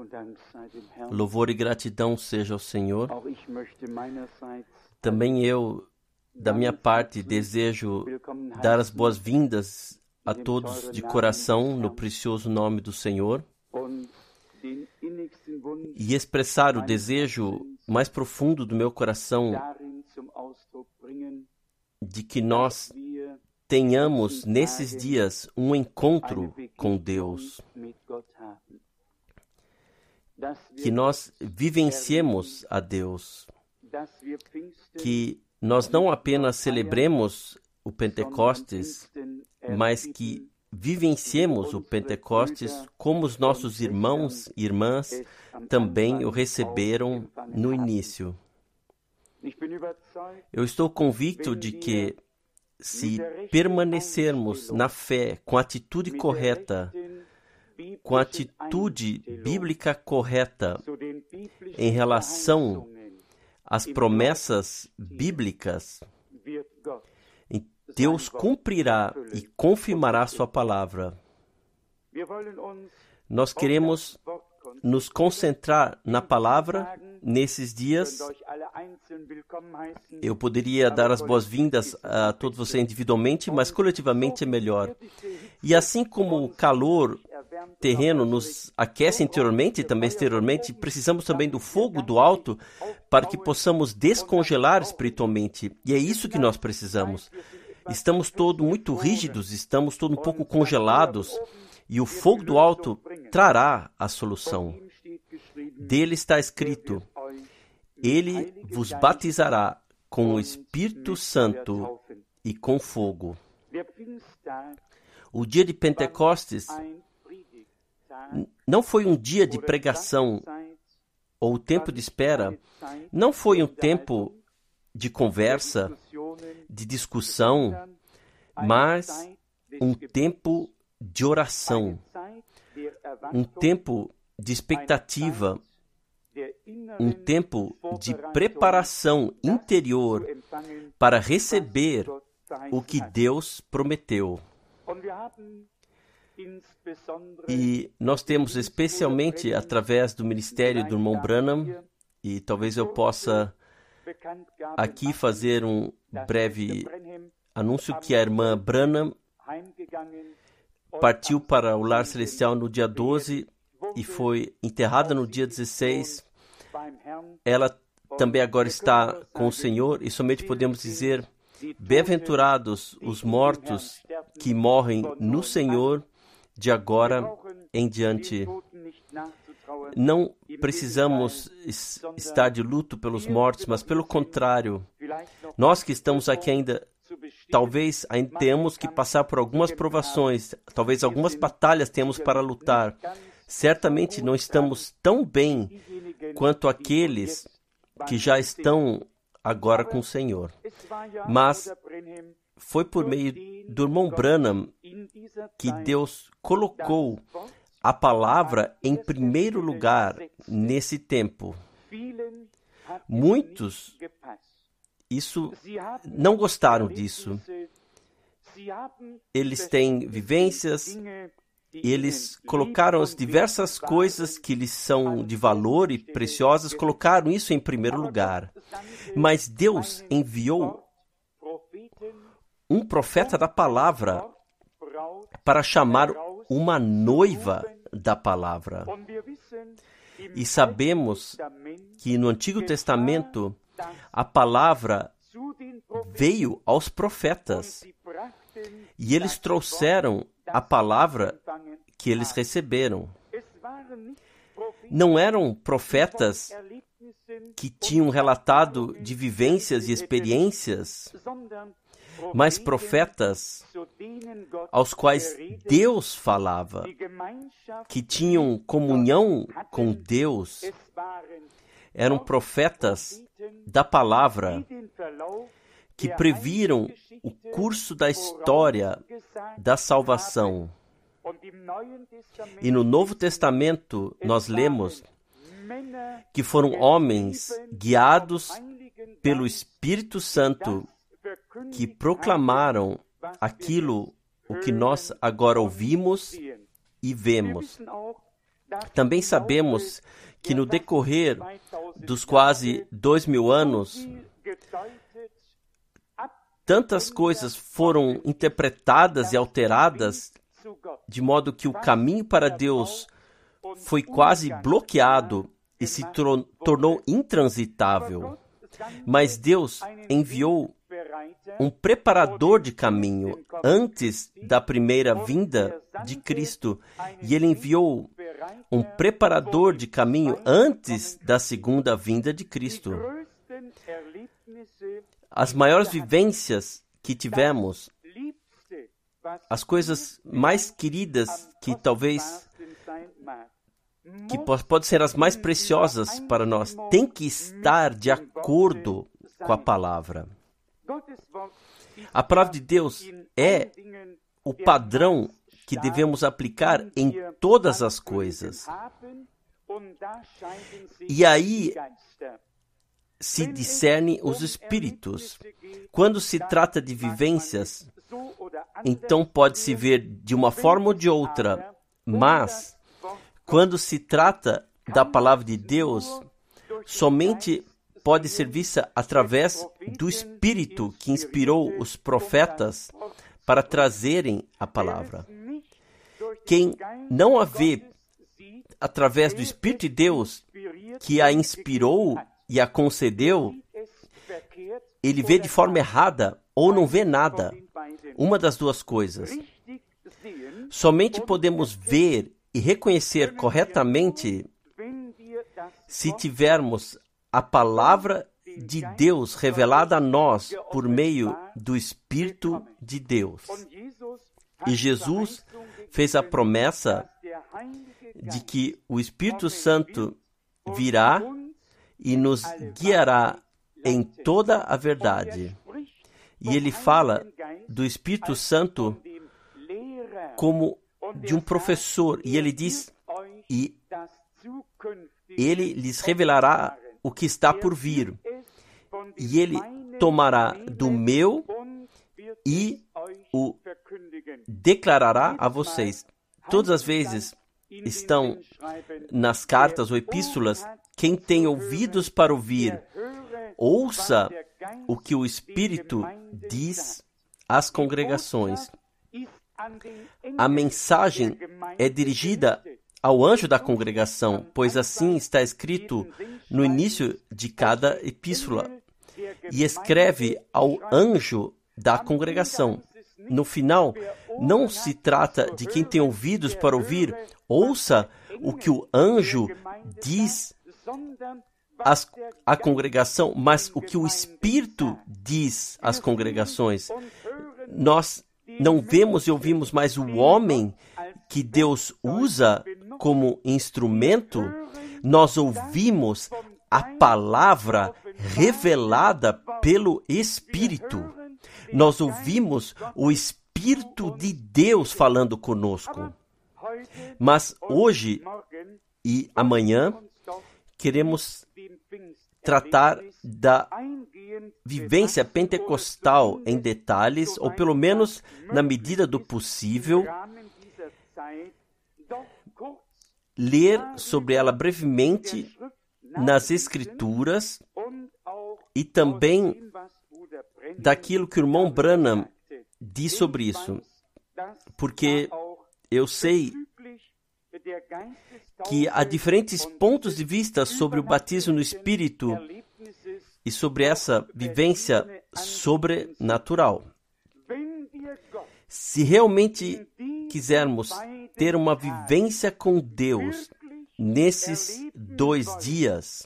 Louvor e gratidão seja ao Senhor. Também eu, da minha parte, desejo dar as boas-vindas a todos de coração no precioso nome do Senhor e expressar o desejo mais profundo do meu coração de que nós tenhamos nesses dias um encontro com Deus, que nós vivenciemos a Deus, que nós não apenas celebremos o Pentecostes, mas que vivenciemos o Pentecostes como os nossos irmãos e irmãs também o receberam no início. Eu estou convicto de que, se permanecermos na fé com a atitude correta, com a atitude bíblica correta em relação às promessas bíblicas, Deus cumprirá e confirmará sua palavra. Nós queremos nos concentrar na palavra nesses dias. Eu poderia dar as boas-vindas a todos vocês individualmente, mas coletivamente é melhor. E assim como o calor terreno nos aquece interiormente e também exteriormente, precisamos também do fogo do alto para que possamos descongelar espiritualmente. E é isso que nós precisamos. Estamos todos muito rígidos, estamos todos um pouco congelados, e o fogo do alto trará a solução. Dele está escrito: Ele vos batizará com o Espírito Santo e com fogo. O dia de Pentecostes não foi um dia de pregação ou tempo de espera, não foi um tempo de conversa, de discussão, mas um tempo de oração, um tempo de expectativa, um tempo de preparação interior para receber o que Deus prometeu. E nós temos especialmente através do ministério do irmão Branham, e talvez eu possa aqui fazer um breve anúncio, que a irmã Branham partiu para o lar celestial no dia 12 e foi enterrada no dia 16. Ela também agora está com o Senhor, e somente podemos dizer: bem-aventurados os mortos que morrem no Senhor de agora em diante. Não precisamos estar de luto pelos mortos, mas pelo contrário, nós que estamos aqui ainda, talvez ainda tenhamos que passar por algumas provações, talvez algumas batalhas temos para lutar. Certamente não estamos tão bem quanto aqueles que já estão agora com o Senhor. Mas foi por meio do irmão Branham que Deus colocou a palavra em primeiro lugar nesse tempo. Muitos não gostaram disso. Eles têm vivências, eles colocaram as diversas coisas que lhes são de valor e preciosas, colocaram isso em primeiro lugar. Mas Deus enviou um profeta da palavra para chamar uma noiva da palavra. E sabemos que no Antigo Testamento a palavra veio aos profetas e eles trouxeram a palavra que eles receberam. Não eram profetas que tinham relatado de vivências e experiências, mas profetas aos quais Deus falava, que tinham comunhão com Deus. Eram profetas da palavra que previram o curso da história da salvação. E no Novo Testamento nós lemos que foram homens guiados pelo Espírito Santo que proclamaram aquilo o que nós agora ouvimos e vemos. Também sabemos que no decorrer dos quase 2000 anos, tantas coisas foram interpretadas e alteradas, de modo que o caminho para Deus foi quase bloqueado e se tornou intransitável. Mas Deus enviou um preparador de caminho antes da primeira vinda de Cristo. E Ele enviou um preparador de caminho antes da segunda vinda de Cristo. As maiores vivências que tivemos, as coisas mais queridas que talvez que podem ser as mais preciosas para nós, tem que estar de acordo com a palavra. A palavra de Deus é o padrão que devemos aplicar em todas as coisas. E aí se discernem os espíritos. Quando se trata de vivências, então pode-se ver de uma forma ou de outra, mas quando se trata da palavra de Deus, somente pode ser vista através do Espírito que inspirou os profetas para trazerem a palavra. Quem não a vê através do Espírito de Deus, que a inspirou e a concedeu, ele vê de forma errada ou não vê nada. Uma das duas coisas. Somente podemos ver e reconhecer corretamente se tivermos a palavra de Deus revelada a nós por meio do Espírito de Deus. E Jesus fez a promessa de que o Espírito Santo virá e nos guiará em toda a verdade. E ele fala do Espírito Santo como de um professor. E ele diz, e ele lhes revelará o que está por vir. E ele tomará do meu e o declarará a vocês. Todas as vezes estão nas cartas ou epístolas, quem tem ouvidos para ouvir, ouça o que o Espírito diz às congregações. A mensagem é dirigida ao anjo da congregação, pois assim está escrito no início de cada epístola, e escreve ao anjo da congregação. No final, não se trata de quem tem ouvidos para ouvir, ouça o que o anjo diz à congregação, mas o que o Espírito diz às congregações. Nós não vemos e ouvimos mais o homem que Deus usa como instrumento, nós ouvimos a palavra revelada pelo Espírito. Nós ouvimos o Espírito de Deus falando conosco. Mas hoje e amanhã queremos tratar da vivência pentecostal em detalhes, ou pelo menos na medida do possível, ler sobre ela brevemente nas Escrituras e também daquilo que o irmão Branham diz sobre isso, porque eu sei que há diferentes pontos de vista sobre o batismo no Espírito e sobre essa vivência sobrenatural. Se realmente quisermos ter uma vivência com Deus nesses 2 dias,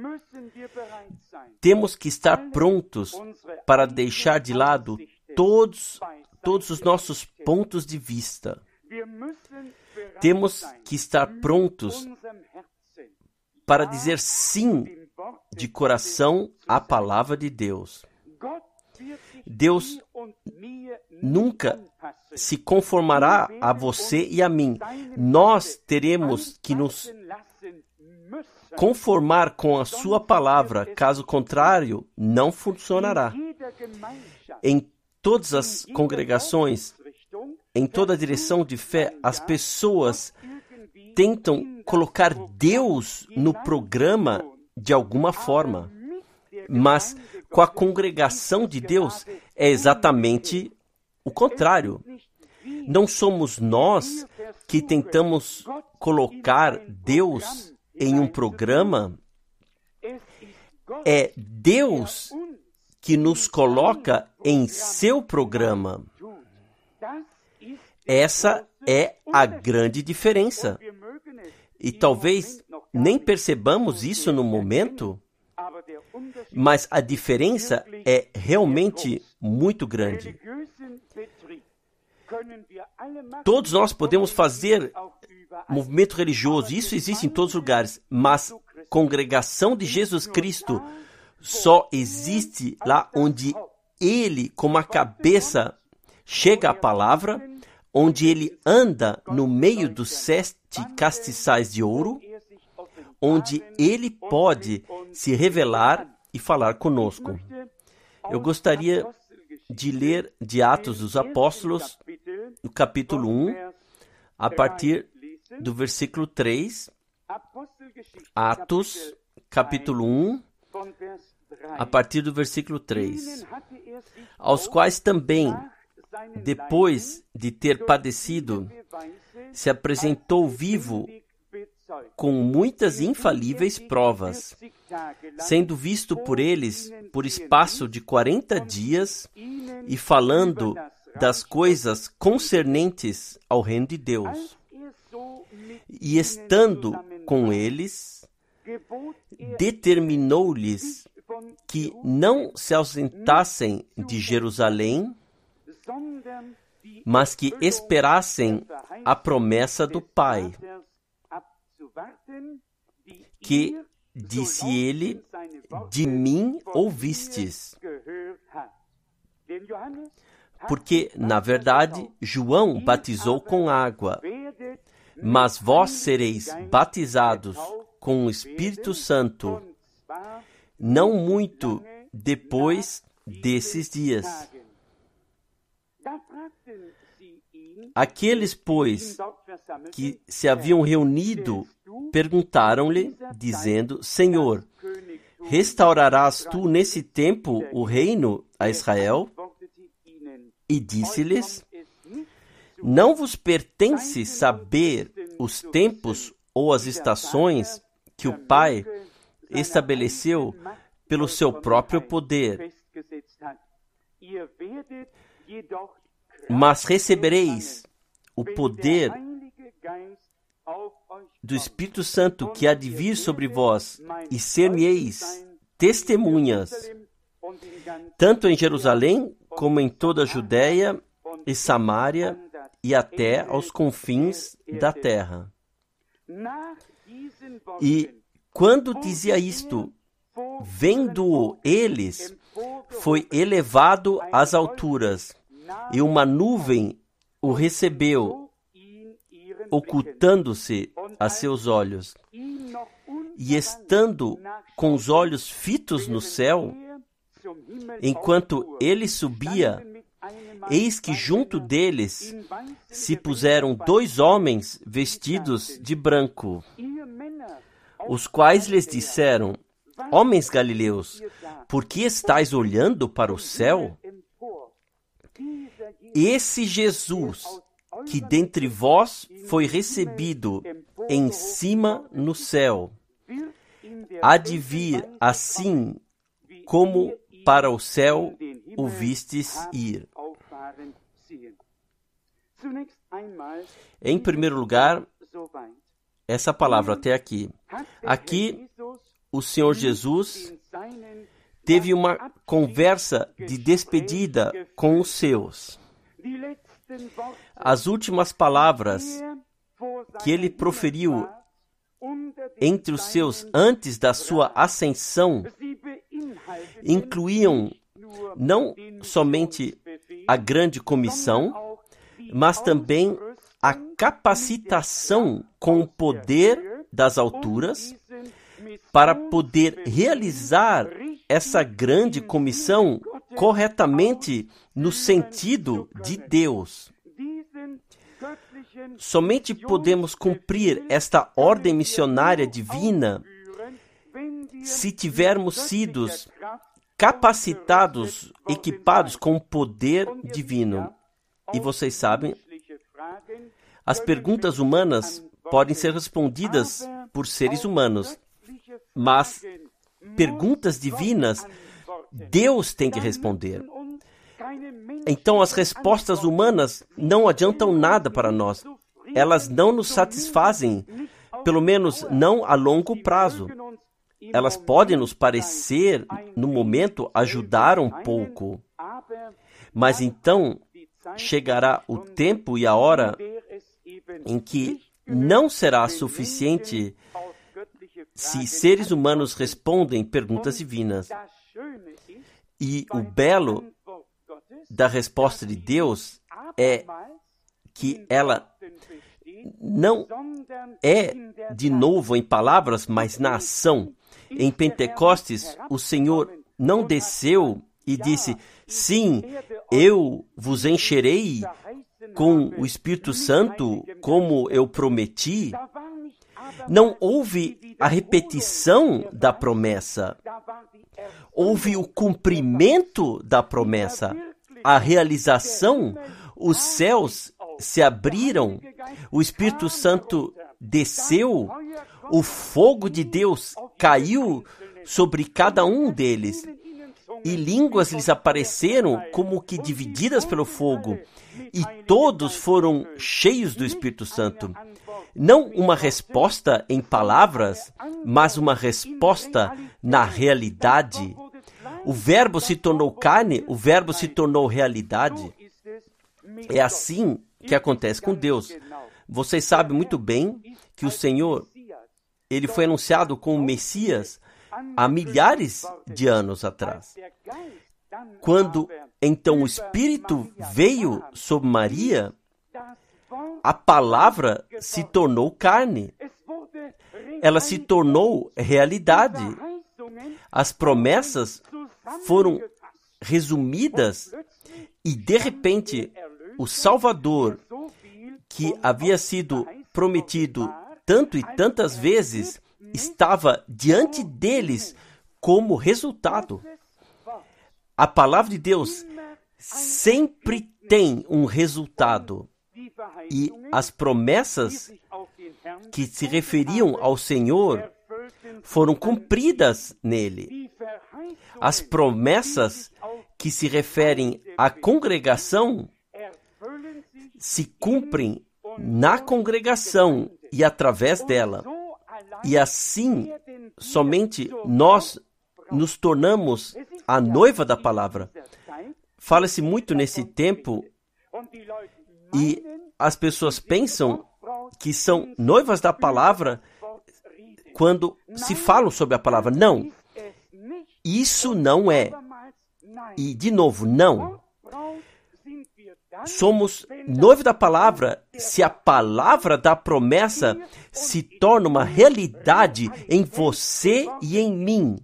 temos que estar prontos para deixar de lado todos os nossos pontos de vista. Temos que estar prontos para dizer sim de coração à palavra de Deus. Deus nunca se conformará a você e a mim. Nós teremos que nos conformar com a sua palavra, caso contrário, não funcionará. Em todas as congregações, em toda a direção de fé, as pessoas tentam colocar Deus no programa de alguma forma. Mas com a congregação de Deus é exatamente o contrário. Não somos nós que tentamos colocar Deus em um programa. É Deus que nos coloca em seu programa. Essa é a grande diferença. E talvez nem percebamos isso no momento, mas a diferença é realmente muito grande. Todos nós podemos fazer movimento religioso, isso existe em todos os lugares, mas congregação de Jesus Cristo só existe lá onde Ele, como a cabeça, chega à palavra, onde Ele anda no meio dos 7 castiçais de ouro, onde Ele pode se revelar e falar conosco. Eu gostaria de ler de Atos dos Apóstolos, no capítulo 1, a partir do versículo 3. Atos, capítulo 1, a partir do versículo 3. Aos quais também, depois de ter padecido, se apresentou vivo com muitas infalíveis provas, sendo visto por eles por espaço de 40 dias e falando das coisas concernentes ao reino de Deus. E estando com eles, determinou-lhes que não se ausentassem de Jerusalém, mas que esperassem a promessa do Pai, que, disse ele, de mim ouvistes. Porque, na verdade, João batizou com água, mas vós sereis batizados com o Espírito Santo, não muito depois desses dias. Aqueles, pois, que se haviam reunido, perguntaram-lhe, dizendo: Senhor, restaurarás tu nesse tempo o reino a Israel? E disse-lhes: Não vos pertence saber os tempos ou as estações que o Pai estabeleceu pelo seu próprio poder. Mas recebereis o poder do Espírito Santo que há de vir sobre vós, e ser-me-eis testemunhas, tanto em Jerusalém como em toda a Judéia e Samária e até aos confins da terra. E quando dizia isto, vendo-o eles, foi elevado às alturas, e uma nuvem o recebeu, ocultando-se a seus olhos. E estando com os olhos fitos no céu, enquanto ele subia, eis que junto deles se puseram 2 homens vestidos de branco, os quais lhes disseram: Homens galileus, por que estáis olhando para o céu? Esse Jesus, que dentre vós foi recebido em cima no céu, há de vir assim como para o céu o vistes ir. Em primeiro lugar, essa palavra até aqui. Aqui, o Senhor Jesus teve uma conversa de despedida com os seus. As últimas palavras que ele proferiu entre os seus antes da sua ascensão incluíam não somente a grande comissão, mas também a capacitação com o poder das alturas para poder realizar essa grande comissão corretamente no sentido de Deus. somente podemos cumprir esta ordem missionária divina se tivermos sido capacitados, equipados com o poder divino. E vocês sabem, as perguntas humanas podem ser respondidas por seres humanos, mas perguntas divinas, Deus tem que responder. Então, as respostas humanas não adiantam nada para nós. Elas não nos satisfazem, pelo menos não a longo prazo. Elas podem nos parecer, no momento, ajudar um pouco. Mas então, chegará o tempo e a hora em que não será suficiente se seres humanos respondem perguntas divinas. E o belo da resposta de Deus é que ela não é, de novo, em palavras, mas na ação. Em Pentecostes, o Senhor não desceu e disse, sim, eu vos encherei com o Espírito Santo, como eu prometi. Não houve a repetição da promessa. Houve o cumprimento da promessa, a realização. Os céus se abriram, o Espírito Santo desceu, o fogo de Deus caiu sobre cada um deles, e línguas lhes apareceram como que divididas pelo fogo, e todos foram cheios do Espírito Santo. Não uma resposta em palavras, mas uma resposta na realidade. O Verbo se tornou carne, o Verbo se tornou realidade. É assim que acontece com Deus. Vocês sabem muito bem que o Senhor, ele foi anunciado como Messias há milhares de anos atrás. Quando então o Espírito veio sobre Maria, a palavra se tornou carne. Ela se tornou realidade. As promessas foram resumidas e, de repente, o Salvador, que havia sido prometido tanto e tantas vezes, estava diante deles como resultado. A palavra de Deus sempre tem um resultado. E as promessas que se referiam ao Senhor foram cumpridas nele. As promessas que se referem à congregação se cumprem na congregação e através dela. E assim, somente nós nos tornamos a noiva da palavra. Fala-se muito nesse tempo e as pessoas pensam que são noivas da palavra quando se falam sobre a palavra. Não, isso não é. E, de novo, não. Somos noivo da palavra se a palavra da promessa se torna uma realidade em você e em mim.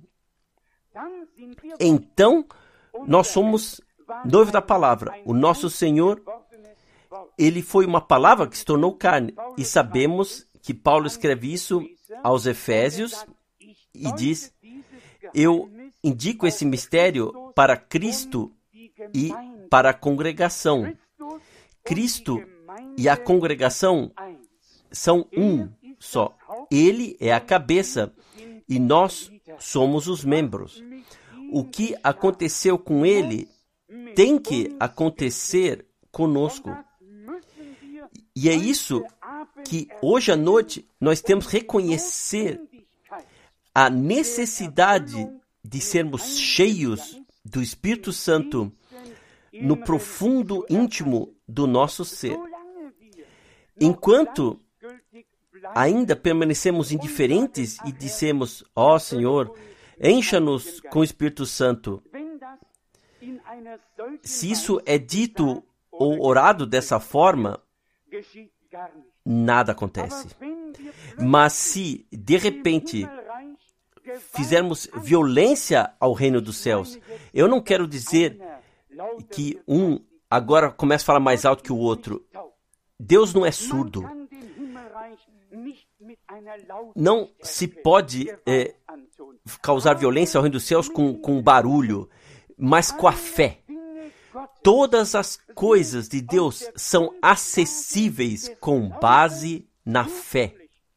Então, nós somos noivo da palavra. O nosso Senhor, ele foi uma palavra que se tornou carne. E sabemos que Paulo escreve isso aos Efésios e diz, eu indico esse mistério para Cristo e para a congregação. Cristo e a congregação são um só. Ele é a cabeça e nós somos os membros. O que aconteceu com ele tem que acontecer conosco. E é isso que hoje à noite nós temos que reconhecer a necessidade de sermos cheios do Espírito Santo no profundo íntimo do nosso ser. Enquanto ainda permanecemos indiferentes e dissemos, ó Senhor, encha-nos com o Espírito Santo. Se isso é dito ou orado dessa forma, nada acontece. Mas se, de repente, fizermos violência ao reino dos céus, eu não quero dizer que um agora começa a falar mais alto que o outro. Deus não é surdo. Não se pode causar violência ao reino dos céus com barulho, mas com a fé. Todas as coisas de Deus são acessíveis com base na fé.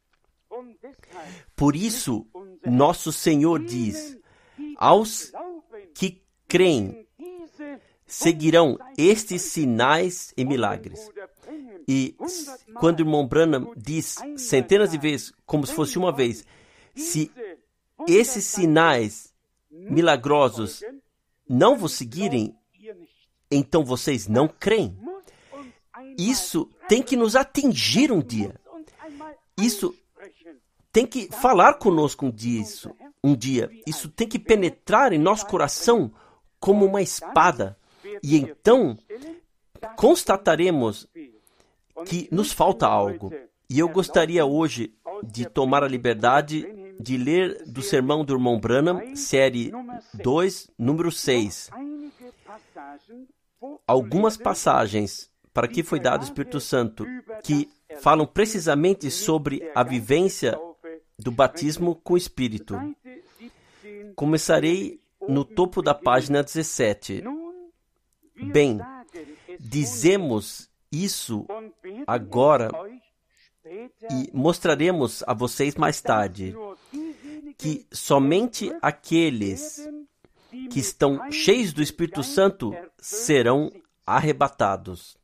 Por isso, nosso Senhor diz: aos que creem, seguirão estes sinais e milagres. E quando o irmão Branham diz centenas de vezes, como se fosse uma vez, se esses sinais milagrosos não vos seguirem, então vocês não creem. Isso tem que nos atingir um dia. Isso tem que falar conosco um dia. Isso tem que penetrar em nosso coração como uma espada. E então constataremos que nos falta algo. E eu gostaria hoje de tomar a liberdade de ler do sermão do irmão Branham, série 2, número 6. Algumas passagens para que foi dado o Espírito Santo que falam precisamente sobre a vivência do batismo com o Espírito. Começarei no topo da página 17. Bem, dizemos isso agora e mostraremos a vocês mais tarde que somente aqueles que estão cheios do Espírito Santo serão arrebatados.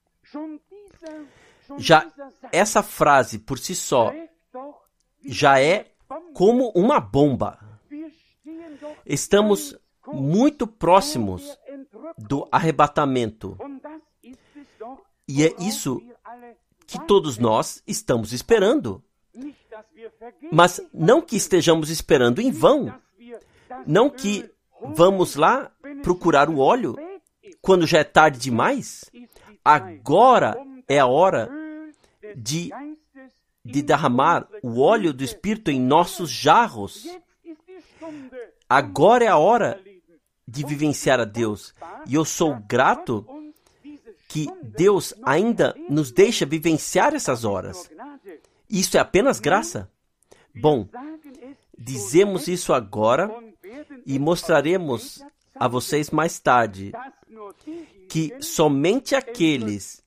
Já essa frase por si só já é como uma bomba. Estamos muito próximos do arrebatamento. E é isso que todos nós estamos esperando. Mas não que estejamos esperando em vão. Não que vamos lá procurar o óleo quando já é tarde demais. Agora é a hora de derramar o óleo do Espírito em nossos jarros. Agora é a hora de vivenciar a Deus. E eu sou grato que Deus ainda nos deixa vivenciar essas horas. Isso é apenas graça. Bom, dizemos isso agora e mostraremos a vocês mais tarde que somente aqueles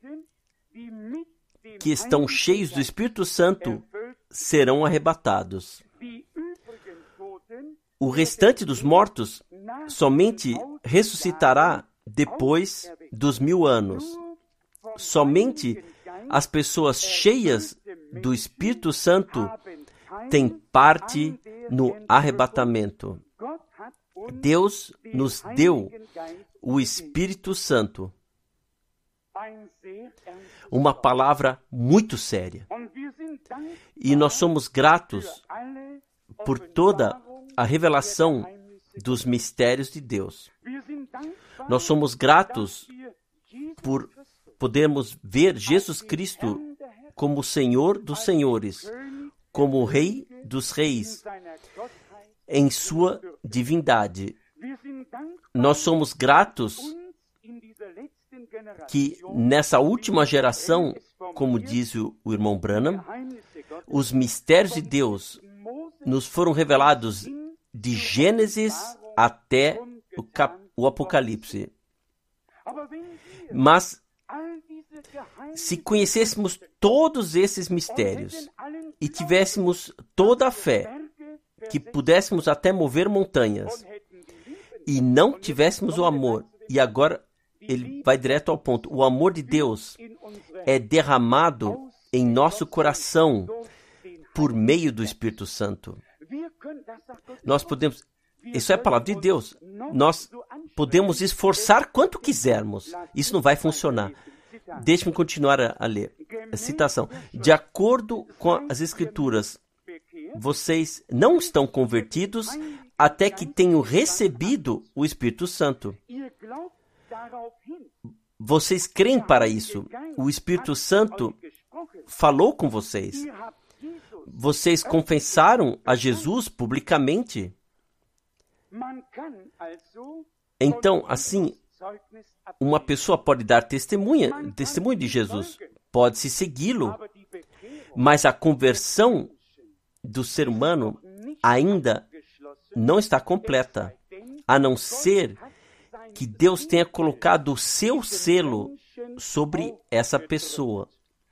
que estão cheios do Espírito Santo serão arrebatados. O restante dos mortos somente ressuscitará depois dos 1000 anos. Somente as pessoas cheias do Espírito Santo têm parte no arrebatamento. Deus nos deu o Espírito Santo. Uma palavra muito séria. E nós somos gratos por toda a revelação dos mistérios de Deus. Nós somos gratos por podermos ver Jesus Cristo como o Senhor dos Senhores, como o Rei dos Reis, em sua divindade. Nós somos gratos que nessa última geração, como diz o irmão Branham, os mistérios de Deus nos foram revelados de Gênesis até o Apocalipse. Mas se conhecêssemos todos esses mistérios e tivéssemos toda a fé, que pudéssemos até mover montanhas, e não tivéssemos o amor, e agora ele vai direto ao ponto, o amor de Deus é derramado em nosso coração por meio do Espírito Santo. Nós podemos, isso é a palavra de Deus, nós podemos esforçar quanto quisermos, isso não vai funcionar. Deixe-me continuar a ler. A citação. De acordo com as Escrituras, vocês não estão convertidos até que tenham recebido o Espírito Santo. Vocês creem para isso. O Espírito Santo falou com vocês. Vocês confessaram a Jesus publicamente. Então, assim, uma pessoa pode dar testemunho de Jesus, pode-se segui-lo, mas a conversão do ser humano ainda não está completa, a não ser que Deus tenha colocado o seu selo sobre essa pessoa.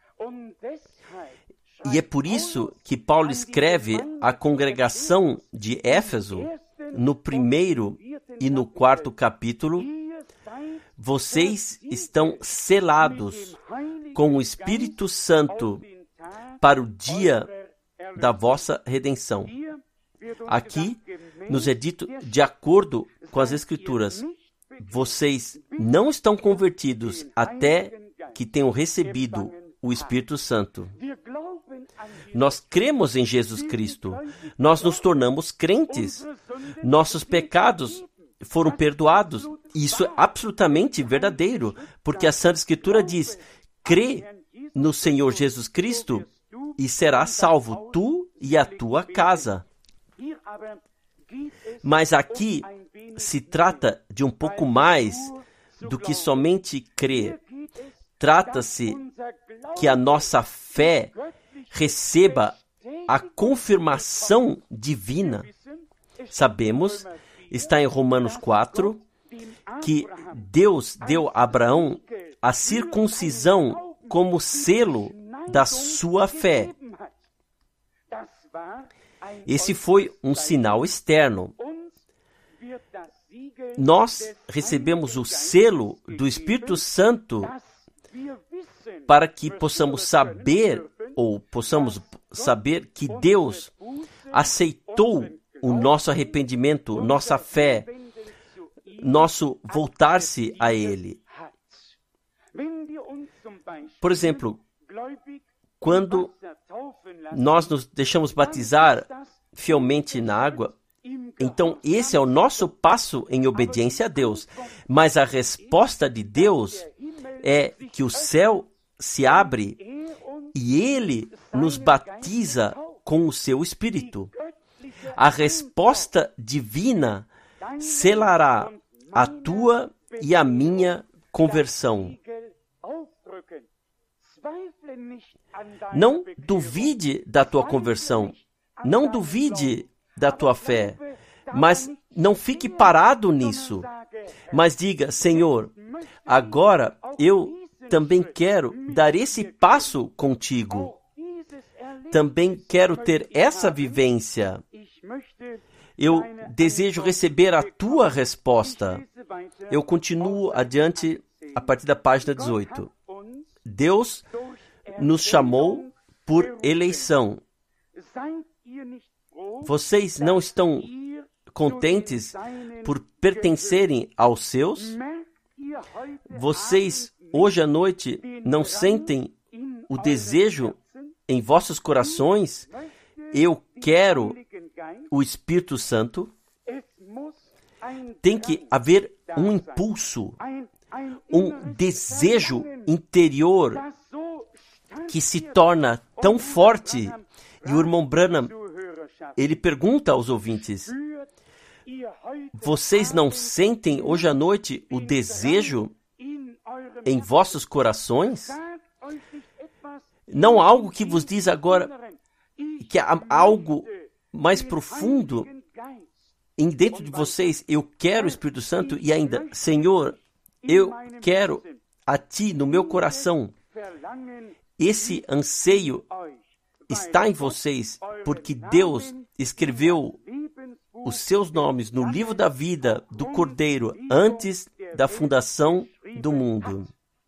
E é por isso que Paulo escreve à congregação de Éfeso, no 1º e no 4º capítulo: vocês estão selados com o Espírito Santo para o dia da vossa redenção. Aqui nos é dito, de acordo com as Escrituras, vocês não estão convertidos até que tenham recebido o Espírito Santo. Nós cremos em Jesus Cristo. Nós nos tornamos crentes. Nossos pecados foram perdoados. Isso é absolutamente verdadeiro, porque a Santa Escritura diz: crê no Senhor Jesus Cristo e serás salvo, tu e a tua casa. Mas aqui se trata de um pouco mais do que somente crer. Trata-se que a nossa fé receba a confirmação divina. Sabemos, está em Romanos 4, que Deus deu a Abraão a circuncisão como selo da sua fé. Esse foi um sinal externo. Nós recebemos o selo do Espírito Santo para que possamos saber que Deus aceitou o nosso arrependimento, nossa fé, nosso voltar-se a Ele. Por exemplo, quando nós nos deixamos batizar fielmente na água, então esse é o nosso passo em obediência a Deus. Mas a resposta de Deus é que o céu se abre e Ele nos batiza com o seu Espírito. A resposta divina selará a tua e a minha conversão. Não duvide da tua conversão, não duvide da tua fé, mas não fique parado nisso. Mas diga: Senhor, agora eu também quero dar esse passo contigo. Também quero ter essa vivência. Eu desejo receber a tua resposta. Eu continuo adiante a partir da página 18. Deus nos chamou por eleição. Vocês não estão contentes por pertencerem aos seus? Vocês, hoje à noite, não sentem o desejo em vossos corações? Eu quero o Espírito Santo. Tem que haver um impulso, um desejo interior que se torna tão forte. E o irmão Branham, ele pergunta aos ouvintes: vocês não sentem hoje à noite o desejo em vossos corações? Não algo que vos diz agora que há algo mais profundo dentro de vocês. Eu quero o Espírito Santo. E ainda: Senhor, eu quero a Ti no meu coração. Esse anseio está em vocês, porque Deus escreveu os seus nomes no livro da vida do Cordeiro antes da fundação do mundo.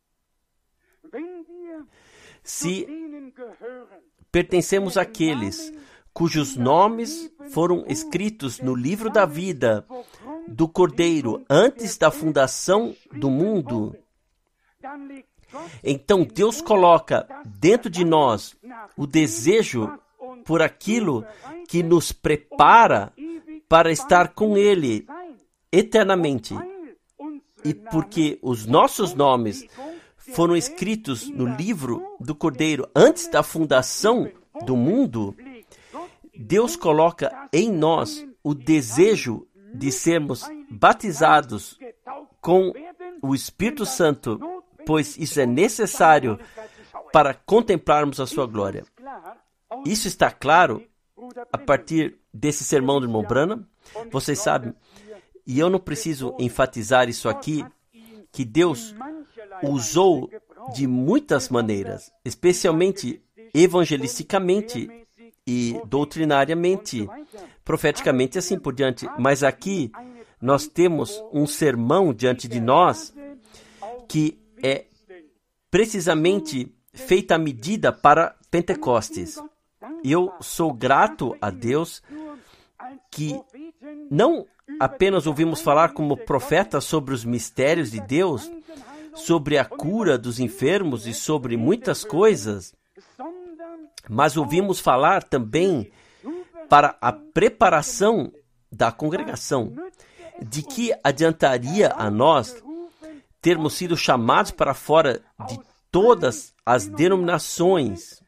Se pertencemos àqueles cujos nomes foram escritos no livro da vida do Cordeiro antes da fundação do mundo, então Deus coloca dentro de nós o desejo por aquilo que nos prepara para estar com Ele eternamente. E porque os nossos nomes foram escritos no livro do Cordeiro antes da fundação do mundo, Deus coloca em nós o desejo de sermos batizados com o Espírito Santo, pois isso é necessário para contemplarmos a sua glória. Isso está claro a partir desse sermão do irmão Branham. Vocês sabem, e eu não preciso enfatizar isso aqui, que Deus usou de muitas maneiras, especialmente evangelisticamente e doutrinariamente, profeticamente e assim por diante. Mas aqui nós temos um sermão diante de nós que é precisamente feita à medida para Pentecostes. Eu sou grato a Deus que não apenas ouvimos falar como profetas sobre os mistérios de Deus, sobre a cura dos enfermos e sobre muitas coisas, mas ouvimos falar também para a preparação da congregação. De que adiantaria a nós termos sido chamados para fora de todas as denominações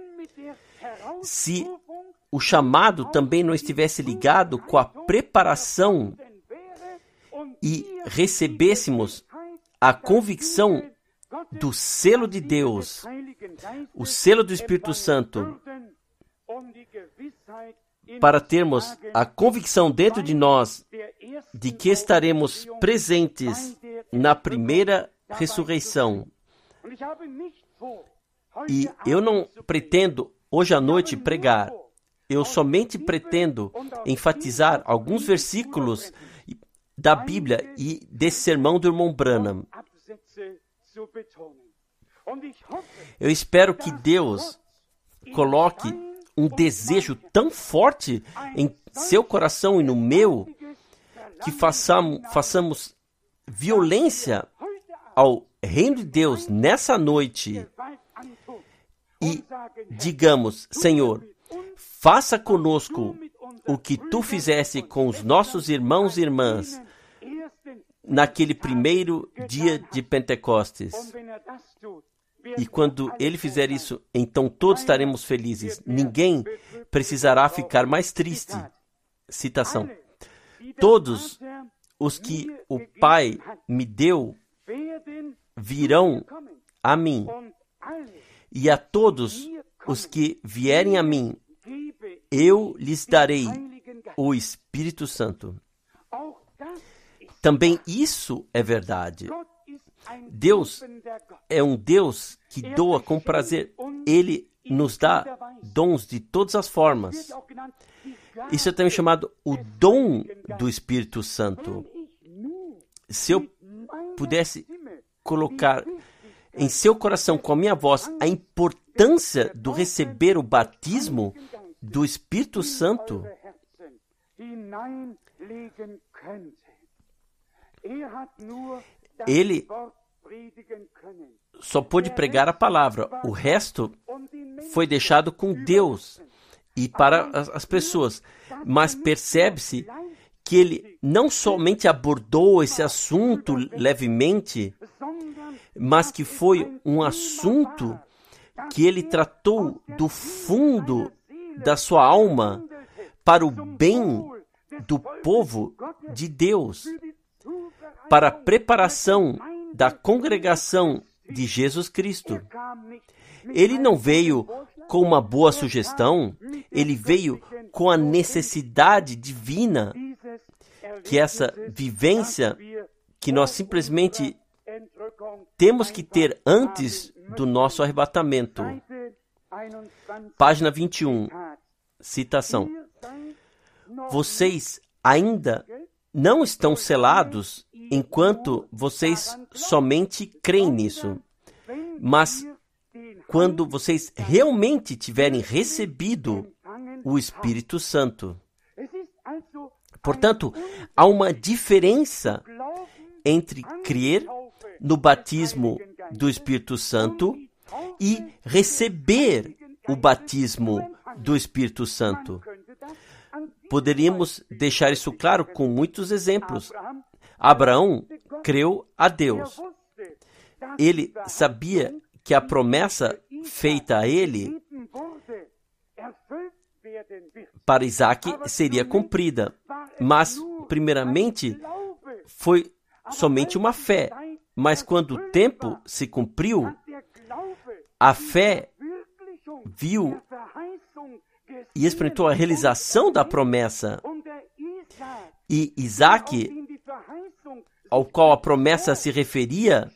se o chamado também não estivesse ligado com a preparação e recebêssemos a convicção do selo de Deus, o selo do Espírito Santo, para termos a convicção dentro de nós de que estaremos presentes na primeira ressurreição. E eu não pretendo hoje à noite pregar, eu somente pretendo enfatizar alguns versículos da Bíblia e desse sermão do irmão Branham. Eu espero que Deus coloque um desejo tão forte em seu coração e no meu, que façamos violência ao reino de Deus nessa noite e digamos: Senhor, faça conosco o que tu fizeste com os nossos irmãos e irmãs naquele primeiro dia de Pentecostes. E quando ele fizer isso, então todos estaremos felizes. Ninguém precisará ficar mais triste. Citação. Todos os que o Pai me deu virão a mim. E a todos os que vierem a mim, eu lhes darei o Espírito Santo. Também isso é verdade. Deus é um Deus que doa com prazer. Ele nos dá dons de todas as formas. Isso é também chamado o dom do Espírito Santo. Se eu pudesse colocar em seu coração com a minha voz a importância do receber o batismo do Espírito Santo, ele só pôde pregar a palavra. O resto foi deixado com Deus e para as pessoas. Mas percebe-se que ele não somente abordou esse assunto levemente, mas que foi um assunto que ele tratou do fundo da sua alma para o bem do povo de Deus, para a preparação da congregação de Jesus Cristo. Ele não veio com uma boa sugestão, ele veio com a necessidade divina, que essa vivência que nós simplesmente temos que ter antes do nosso arrebatamento. Página 21, citação. Vocês ainda não estão selados enquanto vocês somente creem nisso. Mas quando vocês realmente tiverem recebido o Espírito Santo. Portanto, há uma diferença entre crer no batismo do Espírito Santo e receber o batismo do Espírito Santo. Poderíamos deixar isso claro com muitos exemplos. Abraão creu a Deus. Ele sabia que a promessa feita a ele para Isaac seria cumprida. Mas, primeiramente, foi somente uma fé. Mas quando o tempo se cumpriu, a fé viu e experimentou a realização da promessa. E Isaac, ao qual a promessa se referia,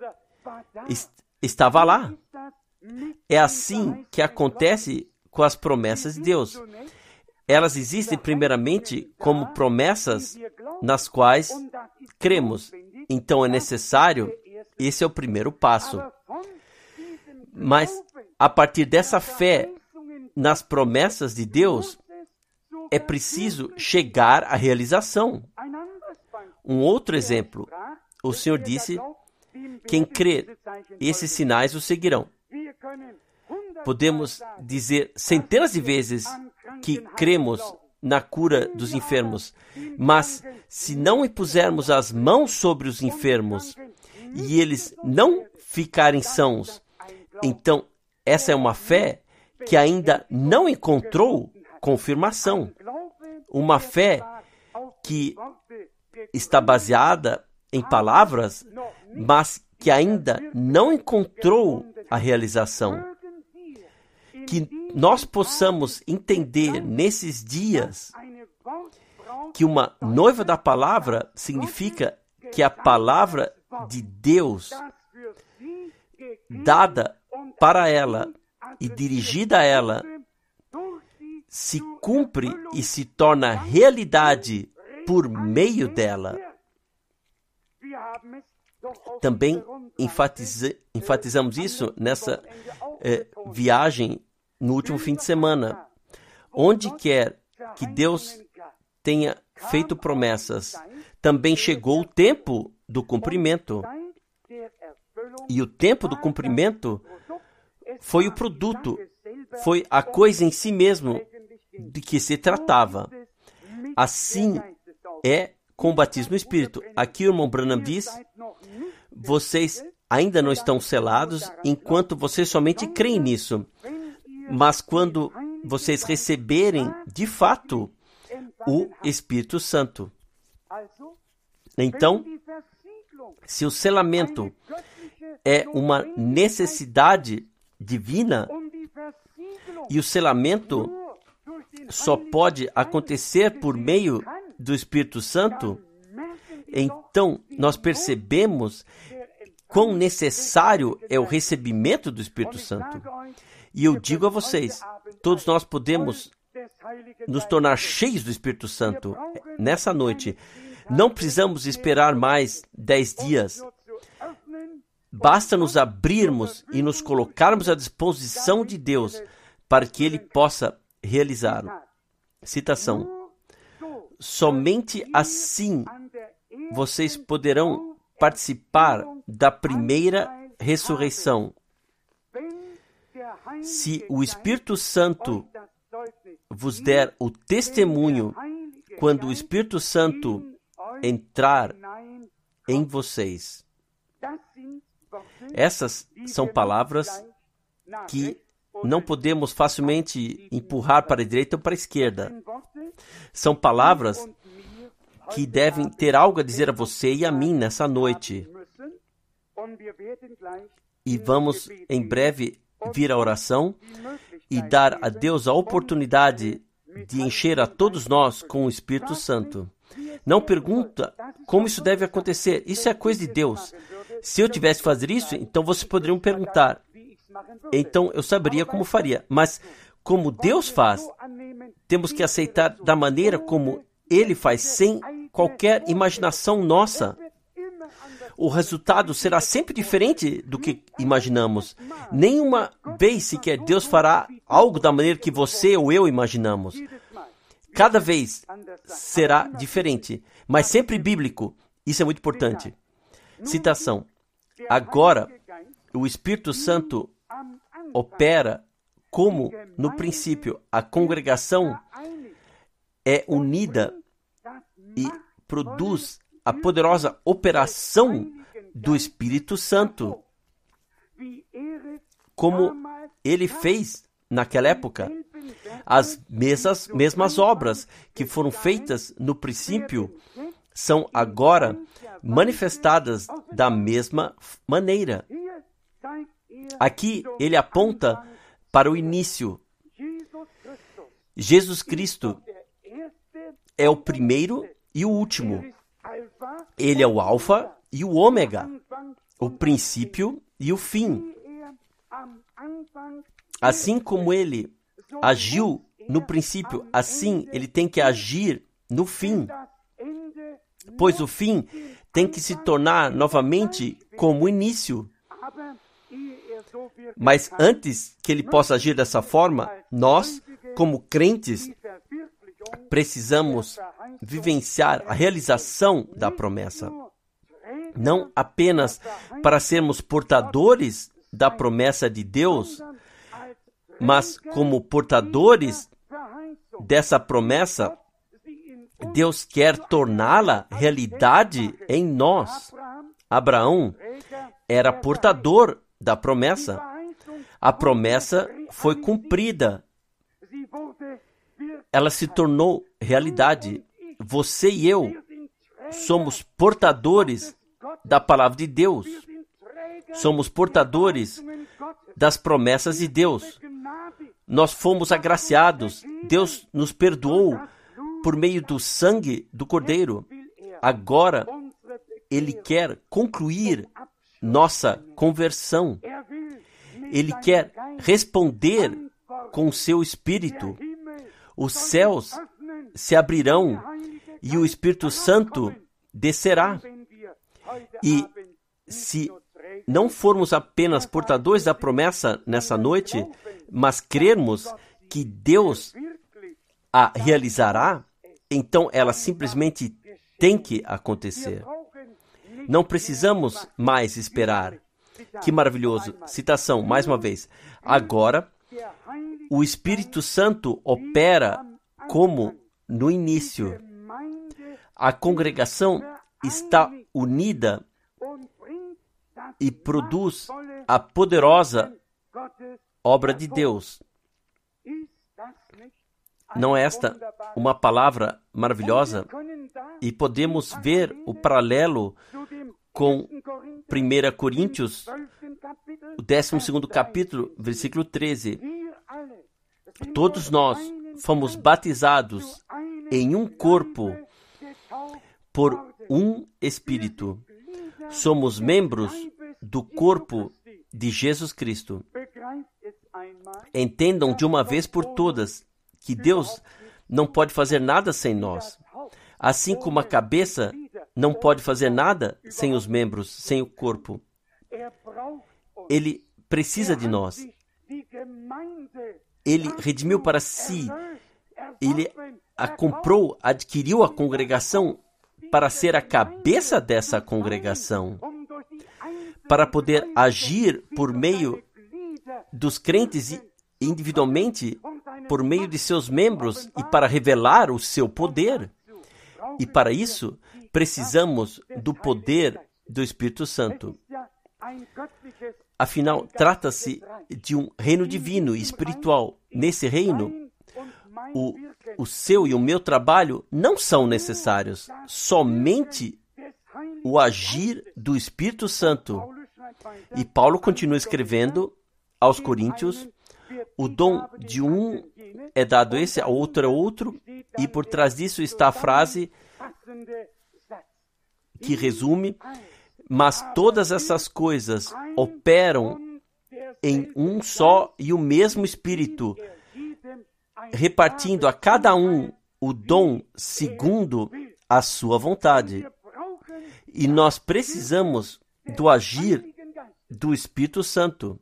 estava lá. É assim que acontece com as promessas de Deus. Elas existem primeiramente como promessas nas quais cremos. Então é necessário, esse é o primeiro passo. Mas a partir dessa fé nas promessas de Deus, é preciso chegar à realização. Um outro exemplo, o Senhor disse, quem crer, esses sinais o seguirão. Podemos dizer centenas de vezes que cremos na cura dos enfermos, mas se não impusermos as mãos sobre os enfermos e eles não ficarem sãos, então essa é uma fé que ainda não encontrou confirmação. Uma fé que está baseada em palavras, mas que ainda não encontrou a realização. Que nós possamos entender nesses dias que uma noiva da palavra significa que a palavra de Deus dada para ela e dirigida a ela se cumpre e se torna realidade por meio dela. Também enfatizamos isso nessa viagem no último fim de semana. Onde quer que Deus tenha feito promessas, também chegou o tempo do cumprimento. E o tempo do cumprimento foi o produto, foi a coisa em si mesmo de que se tratava. Assim é com o batismo no Espírito. Aqui o irmão Branham diz, vocês ainda não estão selados enquanto vocês somente creem nisso. Mas quando vocês receberem, de fato, o Espírito Santo. Então, se o selamento é uma necessidade divina, e o selamento só pode acontecer por meio do Espírito Santo, então nós percebemos quão necessário é o recebimento do Espírito Santo. E eu digo a vocês, todos nós podemos nos tornar cheios do Espírito Santo nessa noite. Não precisamos esperar mais 10 dias. Basta nos abrirmos e nos colocarmos à disposição de Deus para que Ele possa realizá-lo. Citação. Somente assim vocês poderão participar da primeira ressurreição. Se o Espírito Santo vos der o testemunho, quando o Espírito Santo entrar em vocês. Essas são palavras que não podemos facilmente empurrar para a direita ou para a esquerda. São palavras que devem ter algo a dizer a você e a mim nessa noite. E vamos em breve vir à oração e dar a Deus a oportunidade de encher a todos nós com o Espírito Santo. Não pergunta como isso deve acontecer. Isso é coisa de Deus. Se eu tivesse que fazer isso, então vocês poderiam perguntar. Então eu saberia como faria. Mas como Deus faz, temos que aceitar da maneira como Ele faz, sem qualquer imaginação nossa. O resultado será sempre diferente do que imaginamos. Nenhuma vez sequer Deus fará algo da maneira que você ou eu imaginamos. Cada vez será diferente, mas sempre bíblico. Isso é muito importante. Citação. Agora, o Espírito Santo opera como, no princípio, a congregação é unida e produz a poderosa operação do Espírito Santo, como ele fez naquela época. As mesmas obras que foram feitas no princípio são agora manifestadas da mesma maneira. Aqui ele aponta para o início. Jesus Cristo é o primeiro e o último. Ele é o Alfa e o Ômega, o princípio e o fim. Assim como ele agiu no princípio, assim ele tem que agir no fim. Pois o fim tem que se tornar novamente como o início. Mas antes que ele possa agir dessa forma, nós, como crentes, precisamos vivenciar a realização da promessa. Não apenas para sermos portadores da promessa de Deus, mas como portadores dessa promessa, Deus quer torná-la realidade em nós. Abraão era portador da promessa. A promessa foi cumprida. Ela se tornou realidade. Você e eu somos portadores da palavra de Deus. Somos portadores das promessas de Deus. Nós fomos agraciados. Deus nos perdoou por meio do sangue do Cordeiro. Agora, Ele quer concluir nossa conversão. Ele quer responder com o seu Espírito. Os céus se abrirão e o Espírito Santo descerá. E se não formos apenas portadores da promessa nessa noite, mas crermos que Deus a realizará, então ela simplesmente tem que acontecer. Não precisamos mais esperar. Que maravilhoso. Citação, mais uma vez. Agora, o Espírito Santo opera como no início. A congregação está unida e produz a poderosa obra de Deus. Não é esta uma palavra maravilhosa? E podemos ver o paralelo com 1 Coríntios, o 12º capítulo, versículo 13. Todos nós fomos batizados em um corpo por um Espírito. Somos membros do corpo de Jesus Cristo. Entendam de uma vez por todas que Deus não pode fazer nada sem nós. Assim como a cabeça não pode fazer nada sem os membros, sem o corpo. Ele precisa de nós. Ele redimiu para si. Ele a comprou, adquiriu a congregação para ser a cabeça dessa congregação. Para poder agir por meio dos crentes individualmente, por meio de seus membros e para revelar o seu poder. E para isso, precisamos do poder do Espírito Santo. Afinal, trata-se de um reino divino e espiritual. Nesse reino, o seu e o meu trabalho não são necessários. Somente o agir do Espírito Santo. E Paulo continua escrevendo aos Coríntios, o dom de um é dado esse, ao outro é outro, e por trás disso está a frase que resume, mas todas essas coisas operam em um só e o mesmo Espírito, repartindo a cada um o dom segundo a sua vontade. E nós precisamos do agir do Espírito Santo.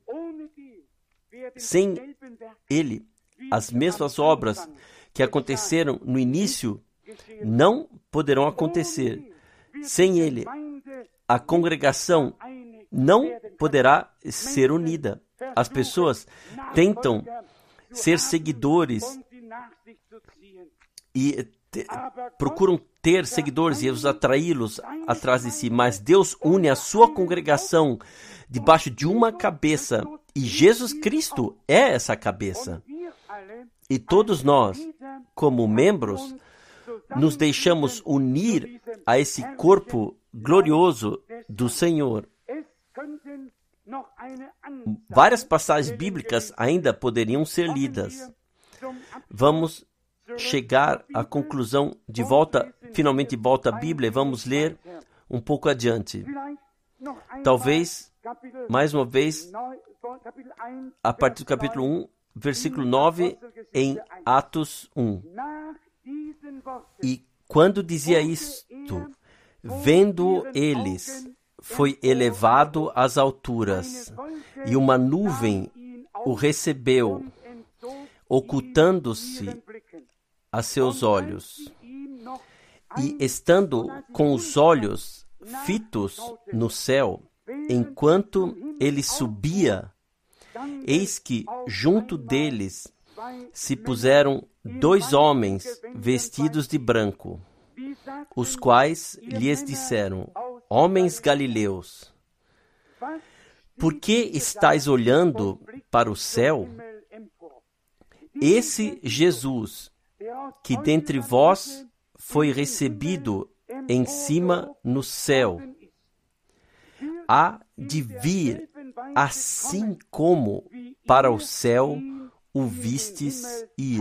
Sem ele, as mesmas obras que aconteceram no início não poderão acontecer. Sem ele, a congregação não poderá ser unida. As pessoas tentam ser seguidores e procuram ter seguidores e os atraí-los atrás de si, mas Deus une a sua congregação debaixo de uma cabeça, e Jesus Cristo é essa cabeça. E todos nós, como membros, nos deixamos unir a esse corpo glorioso do Senhor. várias passagens bíblicas ainda poderiam ser lidas. Vamos chegar à conclusão finalmente de volta à Bíblia, e vamos ler um pouco adiante. Talvez, mais uma vez, a partir do capítulo 1, versículo 9, em Atos 1. E quando dizia isto, vendo eles, foi elevado às alturas, e uma nuvem o recebeu, ocultando-se a seus olhos. E estando com os olhos fitos no céu, enquanto ele subia, eis que junto deles se puseram 2 homens vestidos de branco, os quais lhes disseram: homens galileus, por que estáis olhando para o céu? Esse Jesus, que dentre vós foi recebido em cima no céu, há de vir assim como para o céu o vistes ir.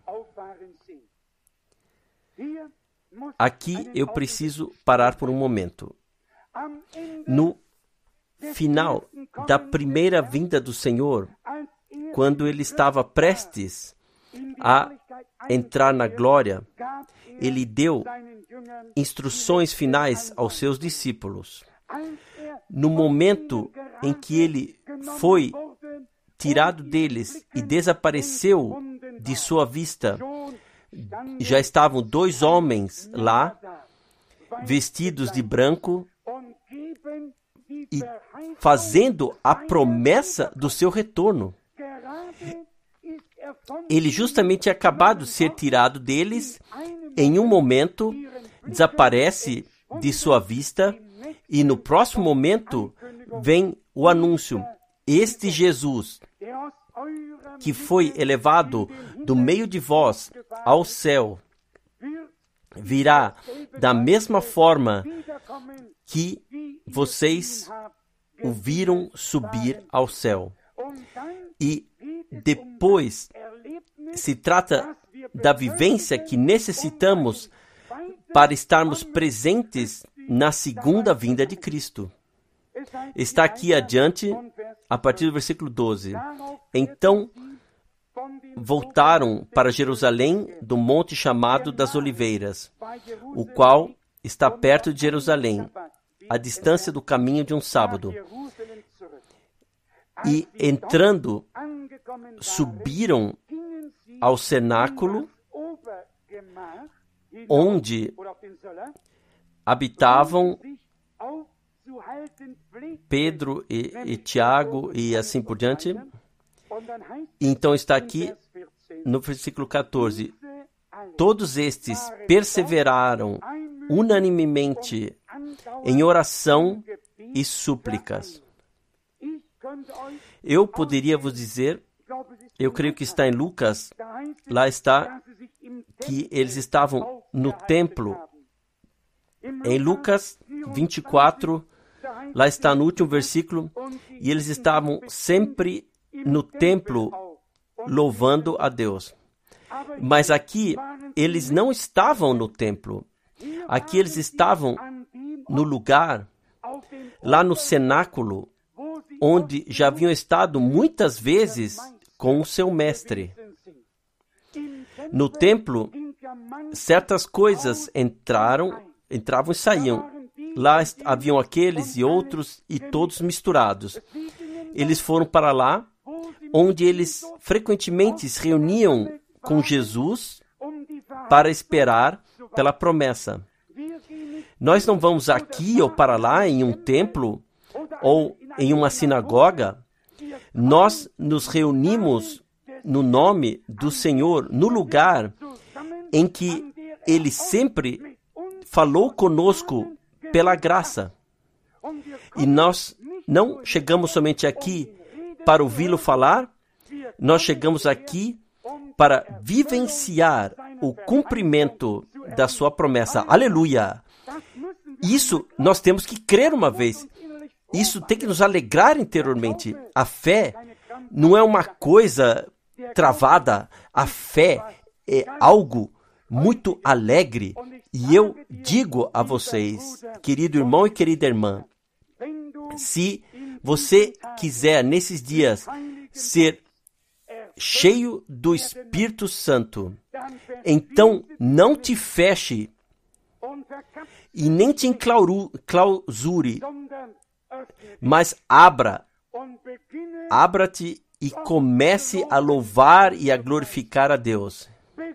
Aqui eu preciso parar por um momento. No final da primeira vinda do Senhor, quando ele estava prestes a entrar na glória, ele deu instruções finais aos seus discípulos. No momento em que ele foi tirado deles e desapareceu de sua vista, já estavam 2 homens lá, vestidos de branco, e fazendo a promessa do seu retorno. Ele justamente tinha acabado de ser tirado deles, em um momento desaparece de sua vista, e no próximo momento vem o anúncio: este Jesus, que foi elevado do meio de vós ao céu, virá da mesma forma que vocês o viram subir ao céu. E depois se trata da vivência que necessitamos para estarmos presentes na segunda vinda de Cristo. Está aqui adiante, a partir do versículo 12. Então voltaram para Jerusalém do monte chamado das Oliveiras, o qual está perto de Jerusalém, à distância do caminho de um sábado. E entrando, subiram ao cenáculo, onde habitavam Pedro e Tiago e assim por diante. Então está aqui no versículo 14: todos estes perseveraram unanimemente em oração e súplicas. Eu poderia vos dizer, eu creio que está em Lucas, lá está que eles estavam no templo. Em Lucas 24, lá está no último versículo, e eles estavam sempre no templo louvando a Deus. Mas aqui eles não estavam no templo. Aqui eles estavam no lugar, lá no cenáculo, onde já haviam estado muitas vezes com o seu mestre. No templo, certas coisas entravam e saíam. Lá haviam aqueles e outros, e todos misturados. Eles foram para lá, onde eles frequentemente se reuniam com Jesus para esperar pela promessa. Nós não vamos aqui ou para lá em um templo ou em uma sinagoga. Nós nos reunimos no nome do Senhor, no lugar em que Ele sempre falou conosco pela graça. E nós não chegamos somente aqui para ouvi-lo falar, nós chegamos aqui para vivenciar o cumprimento da sua promessa. Aleluia! Isso nós temos que crer uma vez. Isso tem que nos alegrar interiormente. A fé não é uma coisa travada. A fé é algo muito alegre. E eu digo a vocês, querido irmão e querida irmã, se você quiser nesses dias ser cheio do Espírito Santo, então não te feche e nem te enclausure, mas abra-te e comece a louvar e a glorificar a Deus.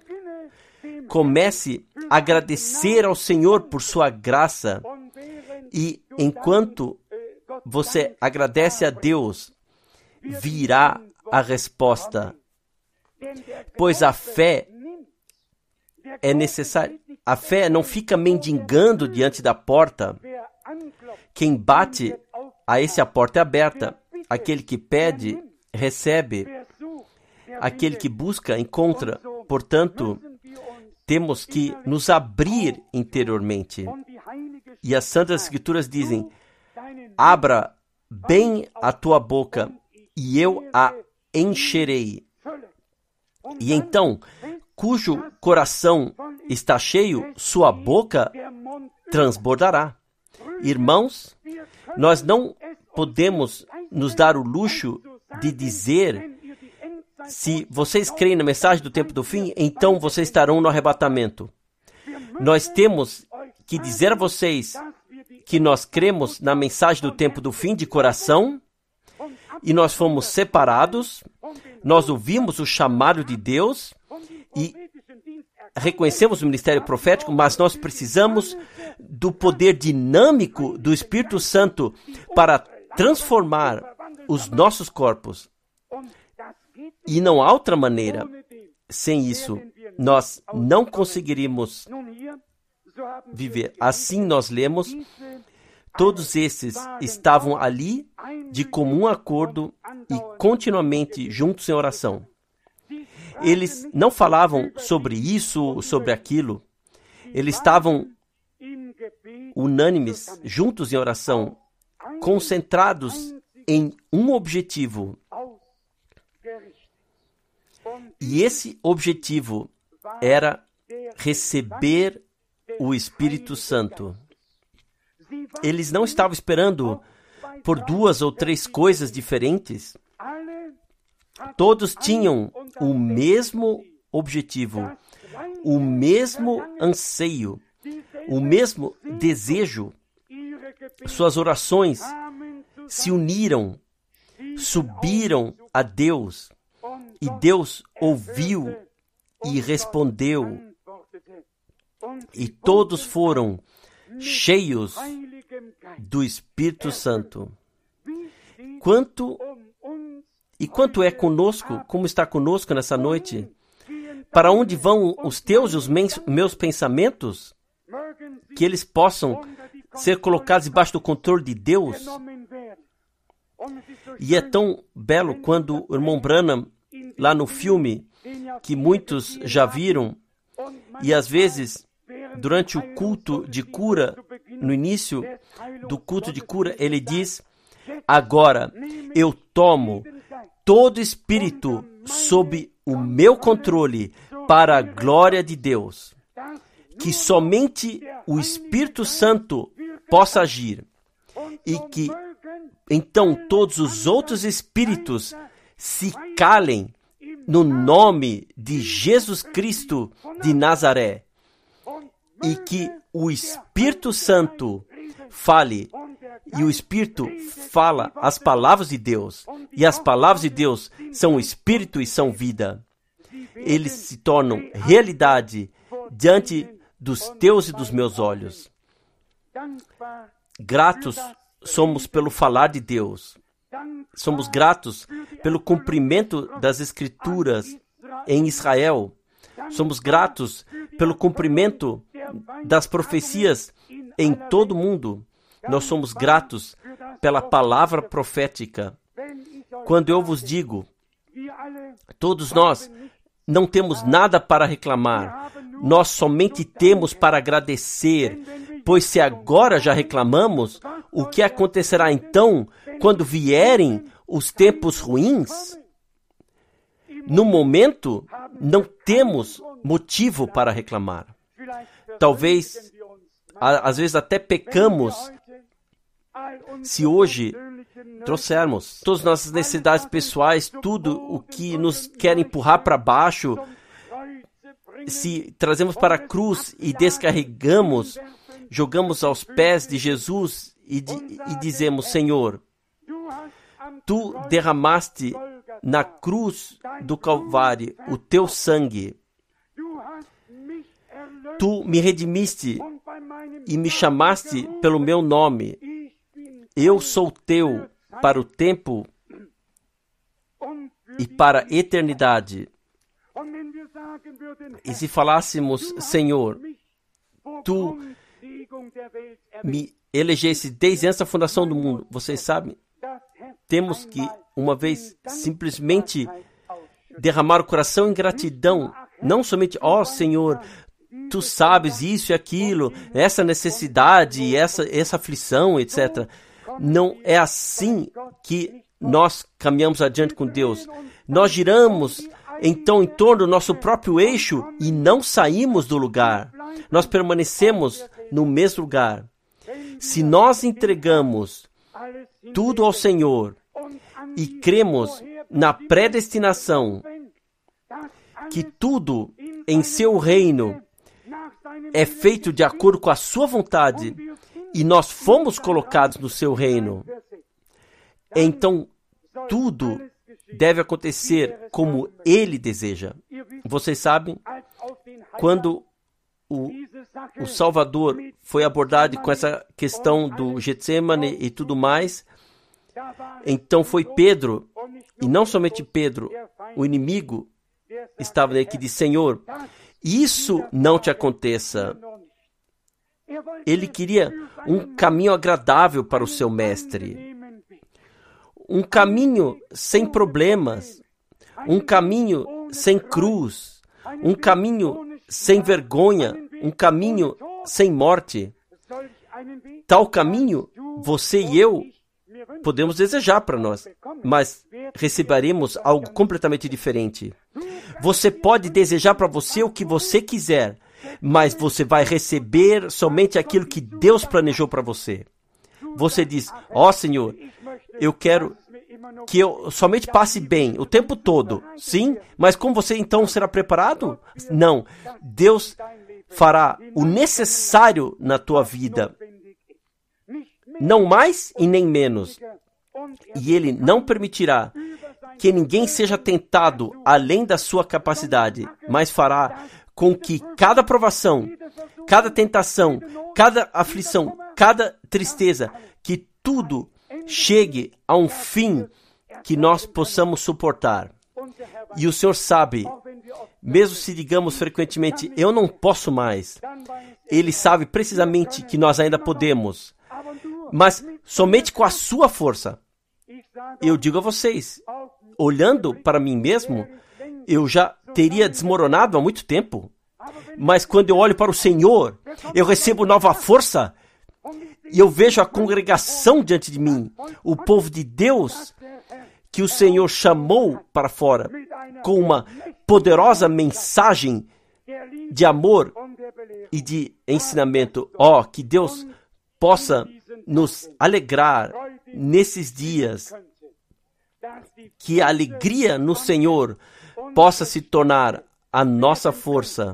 Comece a agradecer ao Senhor por sua graça, e enquanto você agradece a Deus, virá a resposta, pois a fé é necessária. A fé não fica mendigando diante da porta. Quem bate, a esse a porta é aberta. Aquele que pede, recebe. Aquele que busca, encontra. Portanto, temos que nos abrir interiormente. E as Santas Escrituras dizem, abra bem a tua boca e eu a encherei. E então, cujo coração está cheio, sua boca transbordará. Irmãos, nós não podemos nos dar o luxo de dizer, se vocês creem na mensagem do tempo do fim, então vocês estarão no arrebatamento. Nós temos que dizer a vocês que nós cremos na mensagem do tempo do fim de coração, e nós fomos separados, nós ouvimos o chamado de Deus e reconhecemos o ministério profético, mas nós precisamos do poder dinâmico do Espírito Santo para transformar os nossos corpos. E não há outra maneira. Sem isso, nós não conseguiríamos viver. Assim nós lemos, todos esses estavam ali de comum acordo e continuamente juntos em oração. Eles não falavam sobre isso, sobre aquilo. Eles estavam unânimes, juntos em oração, concentrados em um objetivo. E esse objetivo era receber o Espírito Santo. Eles não estavam esperando por 2 ou 3 coisas diferentes. Todos tinham o mesmo objetivo, o mesmo anseio, o mesmo desejo. Suas orações se uniram, subiram a Deus, e Deus ouviu e respondeu, e todos foram cheios do Espírito Santo. Quanto é conosco, como está conosco nessa noite? Para onde vão os teus e os meus pensamentos? Que eles possam ser colocados debaixo do controle de Deus. E é tão belo quando o irmão Branham, lá no filme, que muitos já viram, e às vezes, durante o culto de cura, no início do culto de cura, ele diz, agora eu tomo todo espírito sob o meu controle para a glória de Deus. Que somente o Espírito Santo possa agir e que então todos os outros espíritos se calem no nome de Jesus Cristo de Nazaré e que o Espírito Santo fale. E o Espírito fala as palavras de Deus. E as palavras de Deus são o Espírito e são vida. Eles se tornam realidade diante dos teus e dos meus olhos. Gratos somos pelo falar de Deus. Somos gratos pelo cumprimento das Escrituras em Israel. Somos gratos pelo cumprimento das profecias em todo o mundo. Nós somos gratos pela palavra profética. Quando eu vos digo, todos nós não temos nada para reclamar, nós somente temos para agradecer, pois se agora já reclamamos, o que acontecerá então quando vierem os tempos ruins? No momento, não temos motivo para reclamar. Talvez, às vezes até pecamos se hoje trouxermos todas as nossas necessidades pessoais, tudo o que nos quer empurrar para baixo, se trazemos para a cruz e descarregamos, jogamos aos pés de Jesus e dizemos: Senhor, Tu derramaste na cruz do Calvário o Teu sangue, Tu me redimiste e me chamaste pelo meu nome. Eu sou Teu para o tempo e para a eternidade. E se falássemos: Senhor, Tu me elegeste desde antes da fundação do mundo, vocês sabem, temos que, uma vez, simplesmente derramar o coração em gratidão. Não somente: ó Senhor, Tu sabes isso e aquilo, essa necessidade, essa aflição, etc. Não é assim que nós caminhamos adiante com Deus. Nós giramos, então, em torno do nosso próprio eixo e não saímos do lugar. Nós permanecemos no mesmo lugar. Se nós entregamos tudo ao Senhor e cremos na predestinação, que tudo em seu reino é feito de acordo com a sua vontade e nós fomos colocados no seu reino, então tudo deve acontecer como Ele deseja. Vocês sabem, quando o Salvador foi abordado com essa questão do Getsemane e tudo mais, então foi Pedro, e não somente Pedro, o inimigo estava nele, que disse: Senhor, isso não te aconteça. Ele queria um caminho agradável para o seu mestre, um caminho sem problemas, um caminho sem cruz, um caminho sem vergonha, um caminho sem morte. Tal caminho você e eu podemos desejar para nós, mas receberemos algo completamente diferente. Você pode desejar para você o que você quiser, mas você vai receber somente aquilo que Deus planejou para você. Você diz: ó Senhor, eu quero que eu somente passe bem o tempo todo. Sim, mas como você então será preparado? Não, Deus fará o necessário na tua vida, não mais e nem menos. E Ele não permitirá que ninguém seja tentado além da sua capacidade, mas fará com que cada provação, cada tentação, cada aflição, cada tristeza, que tudo chegue a um fim que nós possamos suportar. E o Senhor sabe, mesmo se digamos frequentemente: eu não posso mais, Ele sabe precisamente que nós ainda podemos, mas somente com a sua força. Eu digo a vocês, olhando para mim mesmo, eu já teria desmoronado há muito tempo. Mas quando eu olho para o Senhor, eu recebo nova força e eu vejo a congregação diante de mim, o povo de Deus que o Senhor chamou para fora com uma poderosa mensagem de amor e de ensinamento. Ó, que Deus possa nos alegrar nesses dias, que a alegria no Senhor possa se tornar a nossa força.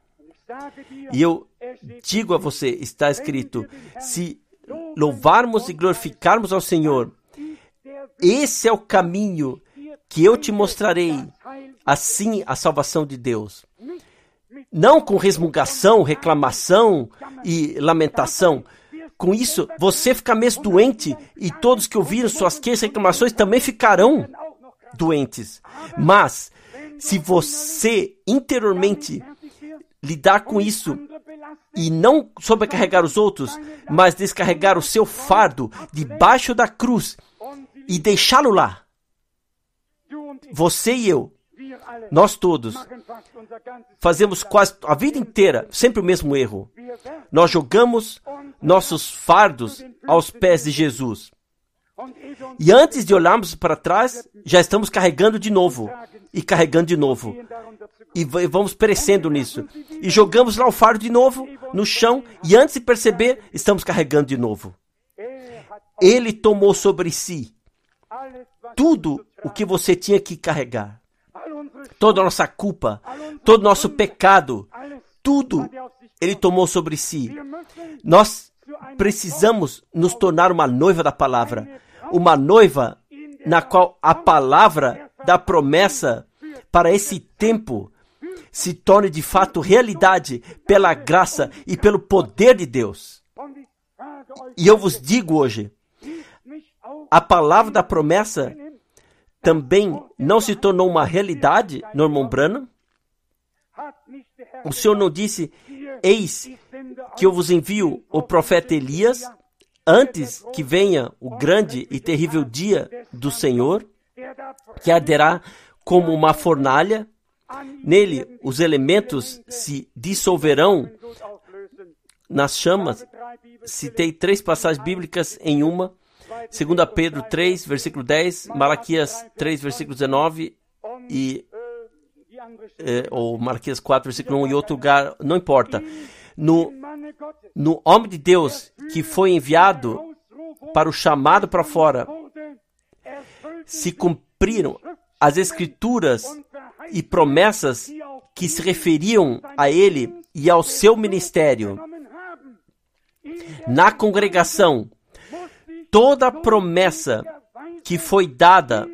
E eu digo a você, está escrito: se louvarmos e glorificarmos ao Senhor, esse é o caminho que eu te mostrarei, assim a salvação de Deus. Não com resmungação, reclamação e lamentação. Com isso, você fica mesmo doente e todos que ouviram suas queixas e reclamações também ficarão doentes. Mas, se você interiormente lidar com isso e não sobrecarregar os outros, mas descarregar o seu fardo debaixo da cruz e deixá-lo lá, você e eu, nós todos, fazemos quase a vida inteira sempre o mesmo erro. Nós jogamos nossos fardos aos pés de Jesus. E antes de olharmos para trás, já estamos carregando de novo. E carregando de novo. E vamos perecendo nisso. E jogamos lá o fardo de novo no chão. E antes de perceber, estamos carregando de novo. Ele tomou sobre si tudo o que você tinha que carregar. Toda a nossa culpa, todo o nosso pecado, tudo Ele tomou sobre si. Nós precisamos nos tornar uma noiva da palavra. Uma noiva na qual a palavra da promessa para esse tempo se torne de fato realidade pela graça e pelo poder de Deus. E eu vos digo hoje, a palavra da promessa também não se tornou uma realidade, Norman Branham? O Senhor não disse, eis que eu vos envio o profeta Elias antes que venha o grande e terrível dia do Senhor, que arderá como uma fornalha. Nele os elementos se dissolverão nas chamas. Citei 3 passagens bíblicas em uma. 2 Pedro 3, versículo 10, Malaquias 3, versículo 19 ou Malaquias 4, versículo 1 e outro lugar, não importa. No homem de Deus que foi enviado para o chamado para fora, se cumpriram as escrituras e promessas que se referiam a ele e ao seu ministério. Na congregação, toda promessa que foi dada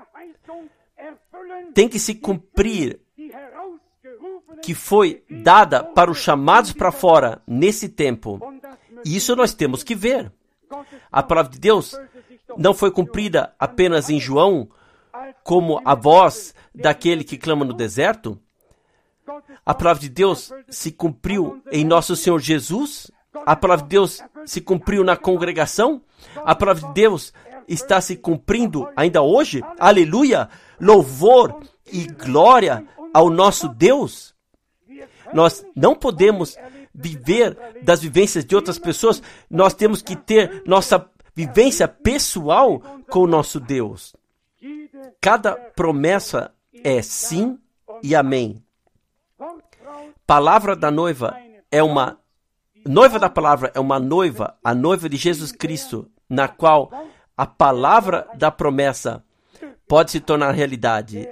tem que se cumprir, que foi dada para os chamados para fora nesse tempo. E isso nós temos que ver. A palavra de Deus não foi cumprida apenas em João, como a voz daquele que clama no deserto. A palavra de Deus se cumpriu em nosso Senhor Jesus. A palavra de Deus se cumpriu na congregação. A palavra de Deus está se cumprindo ainda hoje. Aleluia! Louvor e glória ao nosso Deus. Nós não podemos viver das vivências de outras pessoas. Nós temos que ter nossa vivência pessoal com o nosso Deus. Cada promessa é sim e amém. Palavra da noiva é uma noiva da palavra, é uma noiva, a noiva de Jesus Cristo, na qual a palavra da promessa pode se tornar realidade.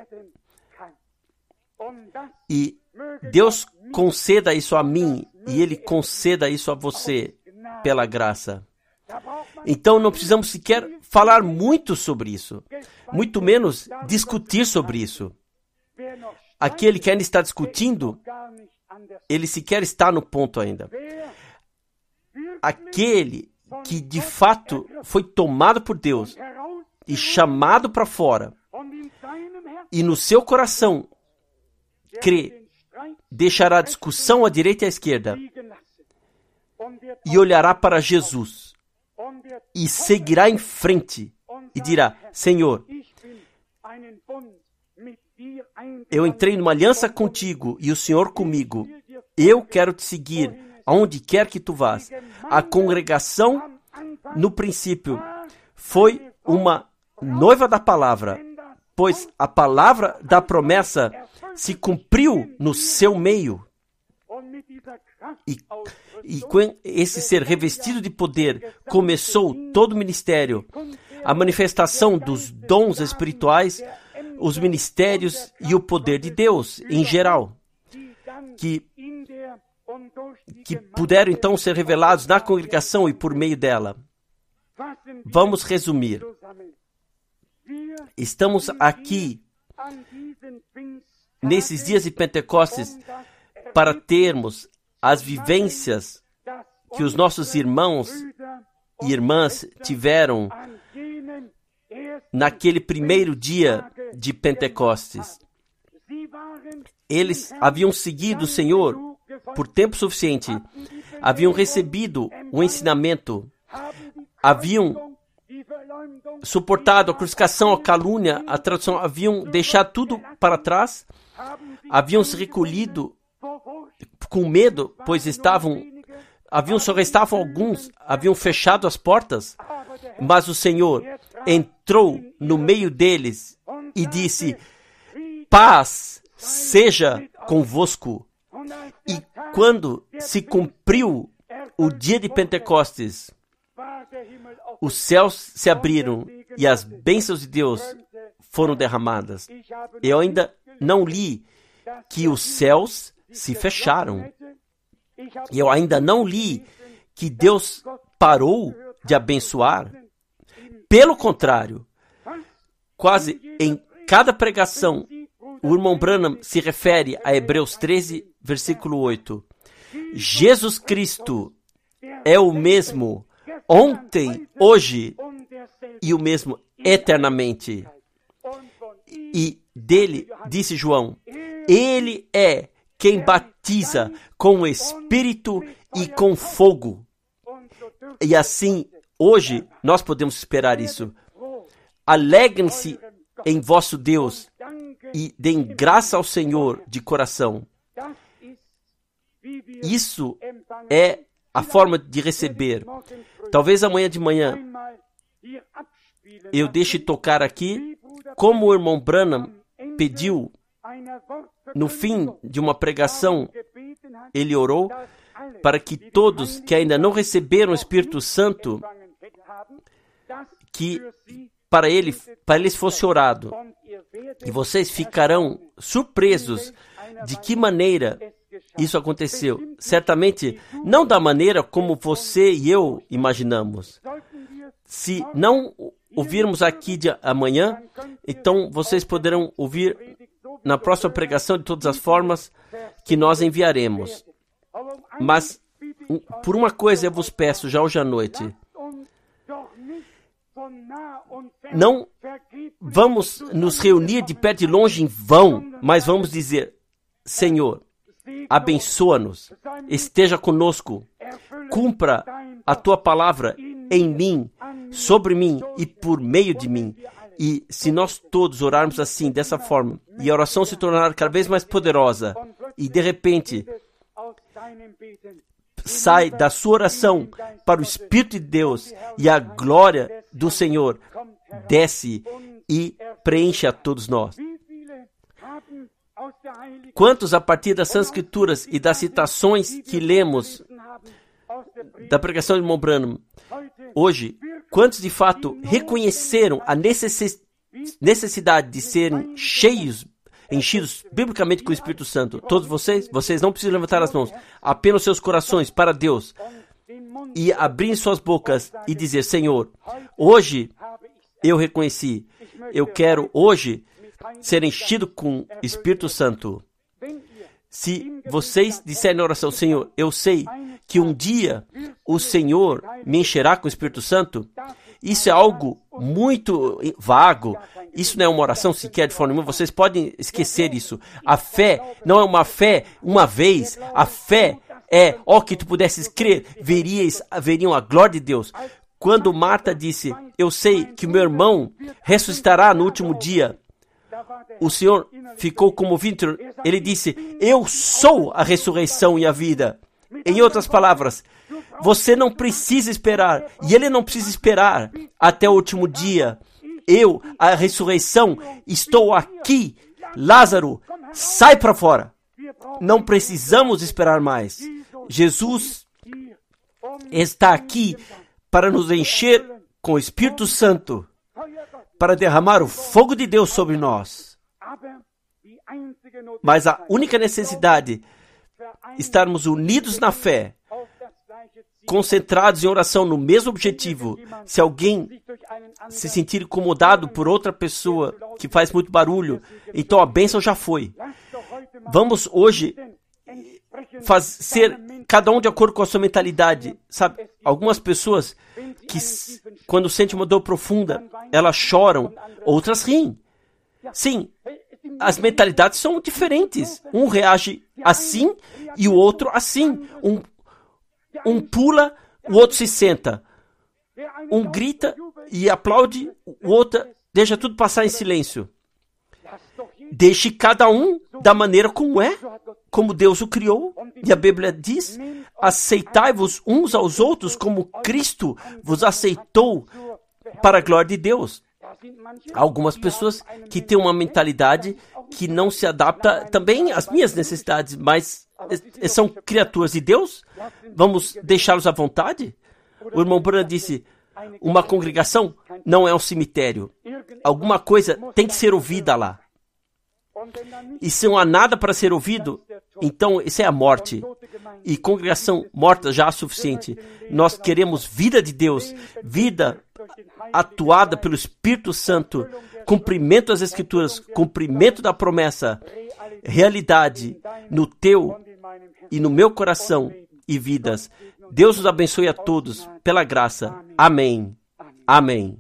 E Deus conceda isso a mim e Ele conceda isso a você pela graça. Então não precisamos sequer falar muito sobre isso, muito menos discutir sobre isso. Aquele que ainda está discutindo, ele sequer está no ponto ainda. Aquele que de fato foi tomado por Deus e chamado para fora, e no seu coração crê, deixará a discussão à direita e à esquerda e olhará para Jesus e seguirá em frente e dirá: Senhor, eu entrei numa aliança contigo e o Senhor comigo. Eu quero te seguir aonde quer que tu vás. A congregação, no princípio, foi uma noiva da palavra, pois a palavra da promessa se cumpriu no seu meio. E com esse ser revestido de poder, começou todo o ministério, a manifestação dos dons espirituais, os ministérios e o poder de Deus em geral, que puderam então ser revelados na congregação e por meio dela. Vamos resumir. Estamos aqui nesses dias de Pentecostes para termos as vivências que os nossos irmãos e irmãs tiveram naquele primeiro dia de Pentecostes. Eles haviam seguido o Senhor por tempo suficiente, haviam recebido o ensinamento, haviam suportado a crucificação, a calúnia, a tradução, haviam deixado tudo para trás, haviam se recolhido com medo, pois estavam só restavam alguns, haviam fechado as portas, mas o Senhor entrou no meio deles e disse: paz seja convosco. E quando se cumpriu o dia de Pentecostes, os céus se abriram e as bênçãos de Deus foram derramadas. Eu ainda não li que os céus se fecharam. Eu ainda não li que Deus parou de abençoar. Pelo contrário, quase em cada pregação, o irmão Branham se refere a Hebreus 13, versículo 8. Jesus Cristo é o mesmo ontem, hoje e o mesmo eternamente. E dele, disse João, ele é quem batiza com o Espírito e com fogo. E assim, hoje, nós podemos esperar isso. Alegrem-se em vosso Deus e deem graça ao Senhor de coração. Isso é a forma de receber. Talvez amanhã de manhã eu deixe tocar aqui como o irmão Branham pediu no fim de uma pregação. Ele orou para que todos que ainda não receberam o Espírito Santo, que para eles fosse orado. E vocês ficarão surpresos de que maneira isso aconteceu. Certamente não da maneira como você e eu imaginamos. Se não ouvirmos aqui de amanhã, então vocês poderão ouvir na próxima pregação de todas as formas que nós enviaremos. Mas por uma coisa eu vos peço já hoje à noite. Não vamos nos reunir de perto e longe em vão, mas vamos dizer: Senhor, abençoa-nos, esteja conosco, cumpra a tua palavra em mim, sobre mim e por meio de mim. E se nós todos orarmos assim, dessa forma, e a oração se tornar cada vez mais poderosa, e de repente sai da sua oração para o Espírito de Deus, e a glória do Senhor desce e preenche a todos nós. Quantos, a partir das Santas Escrituras e das citações que lemos da pregação de irmão Branham, hoje, quantos de fato reconheceram a necessidade de serem enchidos biblicamente com o Espírito Santo? Todos vocês não precisam levantar as mãos, apenas seus corações para Deus e abrir suas bocas e dizer: Senhor, hoje eu reconheci, eu quero hoje ser enchido com Espírito Santo. Se vocês disserem na oração: Senhor, eu sei que um dia o Senhor me encherá com o Espírito Santo, isso é algo muito vago. Isso não é uma oração sequer de forma nenhuma. Vocês podem esquecer isso. A fé não é uma fé uma vez. A fé é, que tu pudesses crer, veriam a glória de Deus. Quando Marta disse: eu sei que o meu irmão ressuscitará no último dia, o Senhor ficou comovido. Ele disse: eu sou a ressurreição e a vida. Em outras palavras, você não precisa esperar, e ele não precisa esperar até o último dia. Eu, a ressurreição, estou aqui. Lázaro, sai para fora. Não precisamos esperar mais. Jesus está aqui para nos encher com o Espírito Santo, para derramar o fogo de Deus sobre nós. Mas a única necessidade é estarmos unidos na fé, concentrados em oração no mesmo objetivo. Se alguém se sentir incomodado por outra pessoa que faz muito barulho, então a bênção já foi. Vamos hoje ser cada um de acordo com a sua mentalidade. Sabe, algumas pessoas que quando sentem uma dor profunda, elas choram, outras riem. Sim, as mentalidades são diferentes. Um reage assim e o outro assim. Um pula, o outro se senta. Um grita e aplaude, o outro deixa tudo passar em silêncio. Deixe cada um da maneira como é, como Deus o criou. E a Bíblia diz, aceitai-vos uns aos outros como Cristo vos aceitou para a glória de Deus. Há algumas pessoas que têm uma mentalidade que não se adapta também às minhas necessidades, mas são criaturas de Deus. Vamos deixá-los à vontade? O irmão Branham disse, uma congregação não é um cemitério. Alguma coisa tem que ser ouvida lá. E se não há nada para ser ouvido, então isso é a morte. E congregação morta já é suficiente. Nós queremos vida de Deus, vida atuada pelo Espírito Santo, cumprimento das Escrituras, cumprimento da promessa, realidade no teu e no meu coração e vidas. Deus os abençoe a todos, pela graça. Amém. Amém.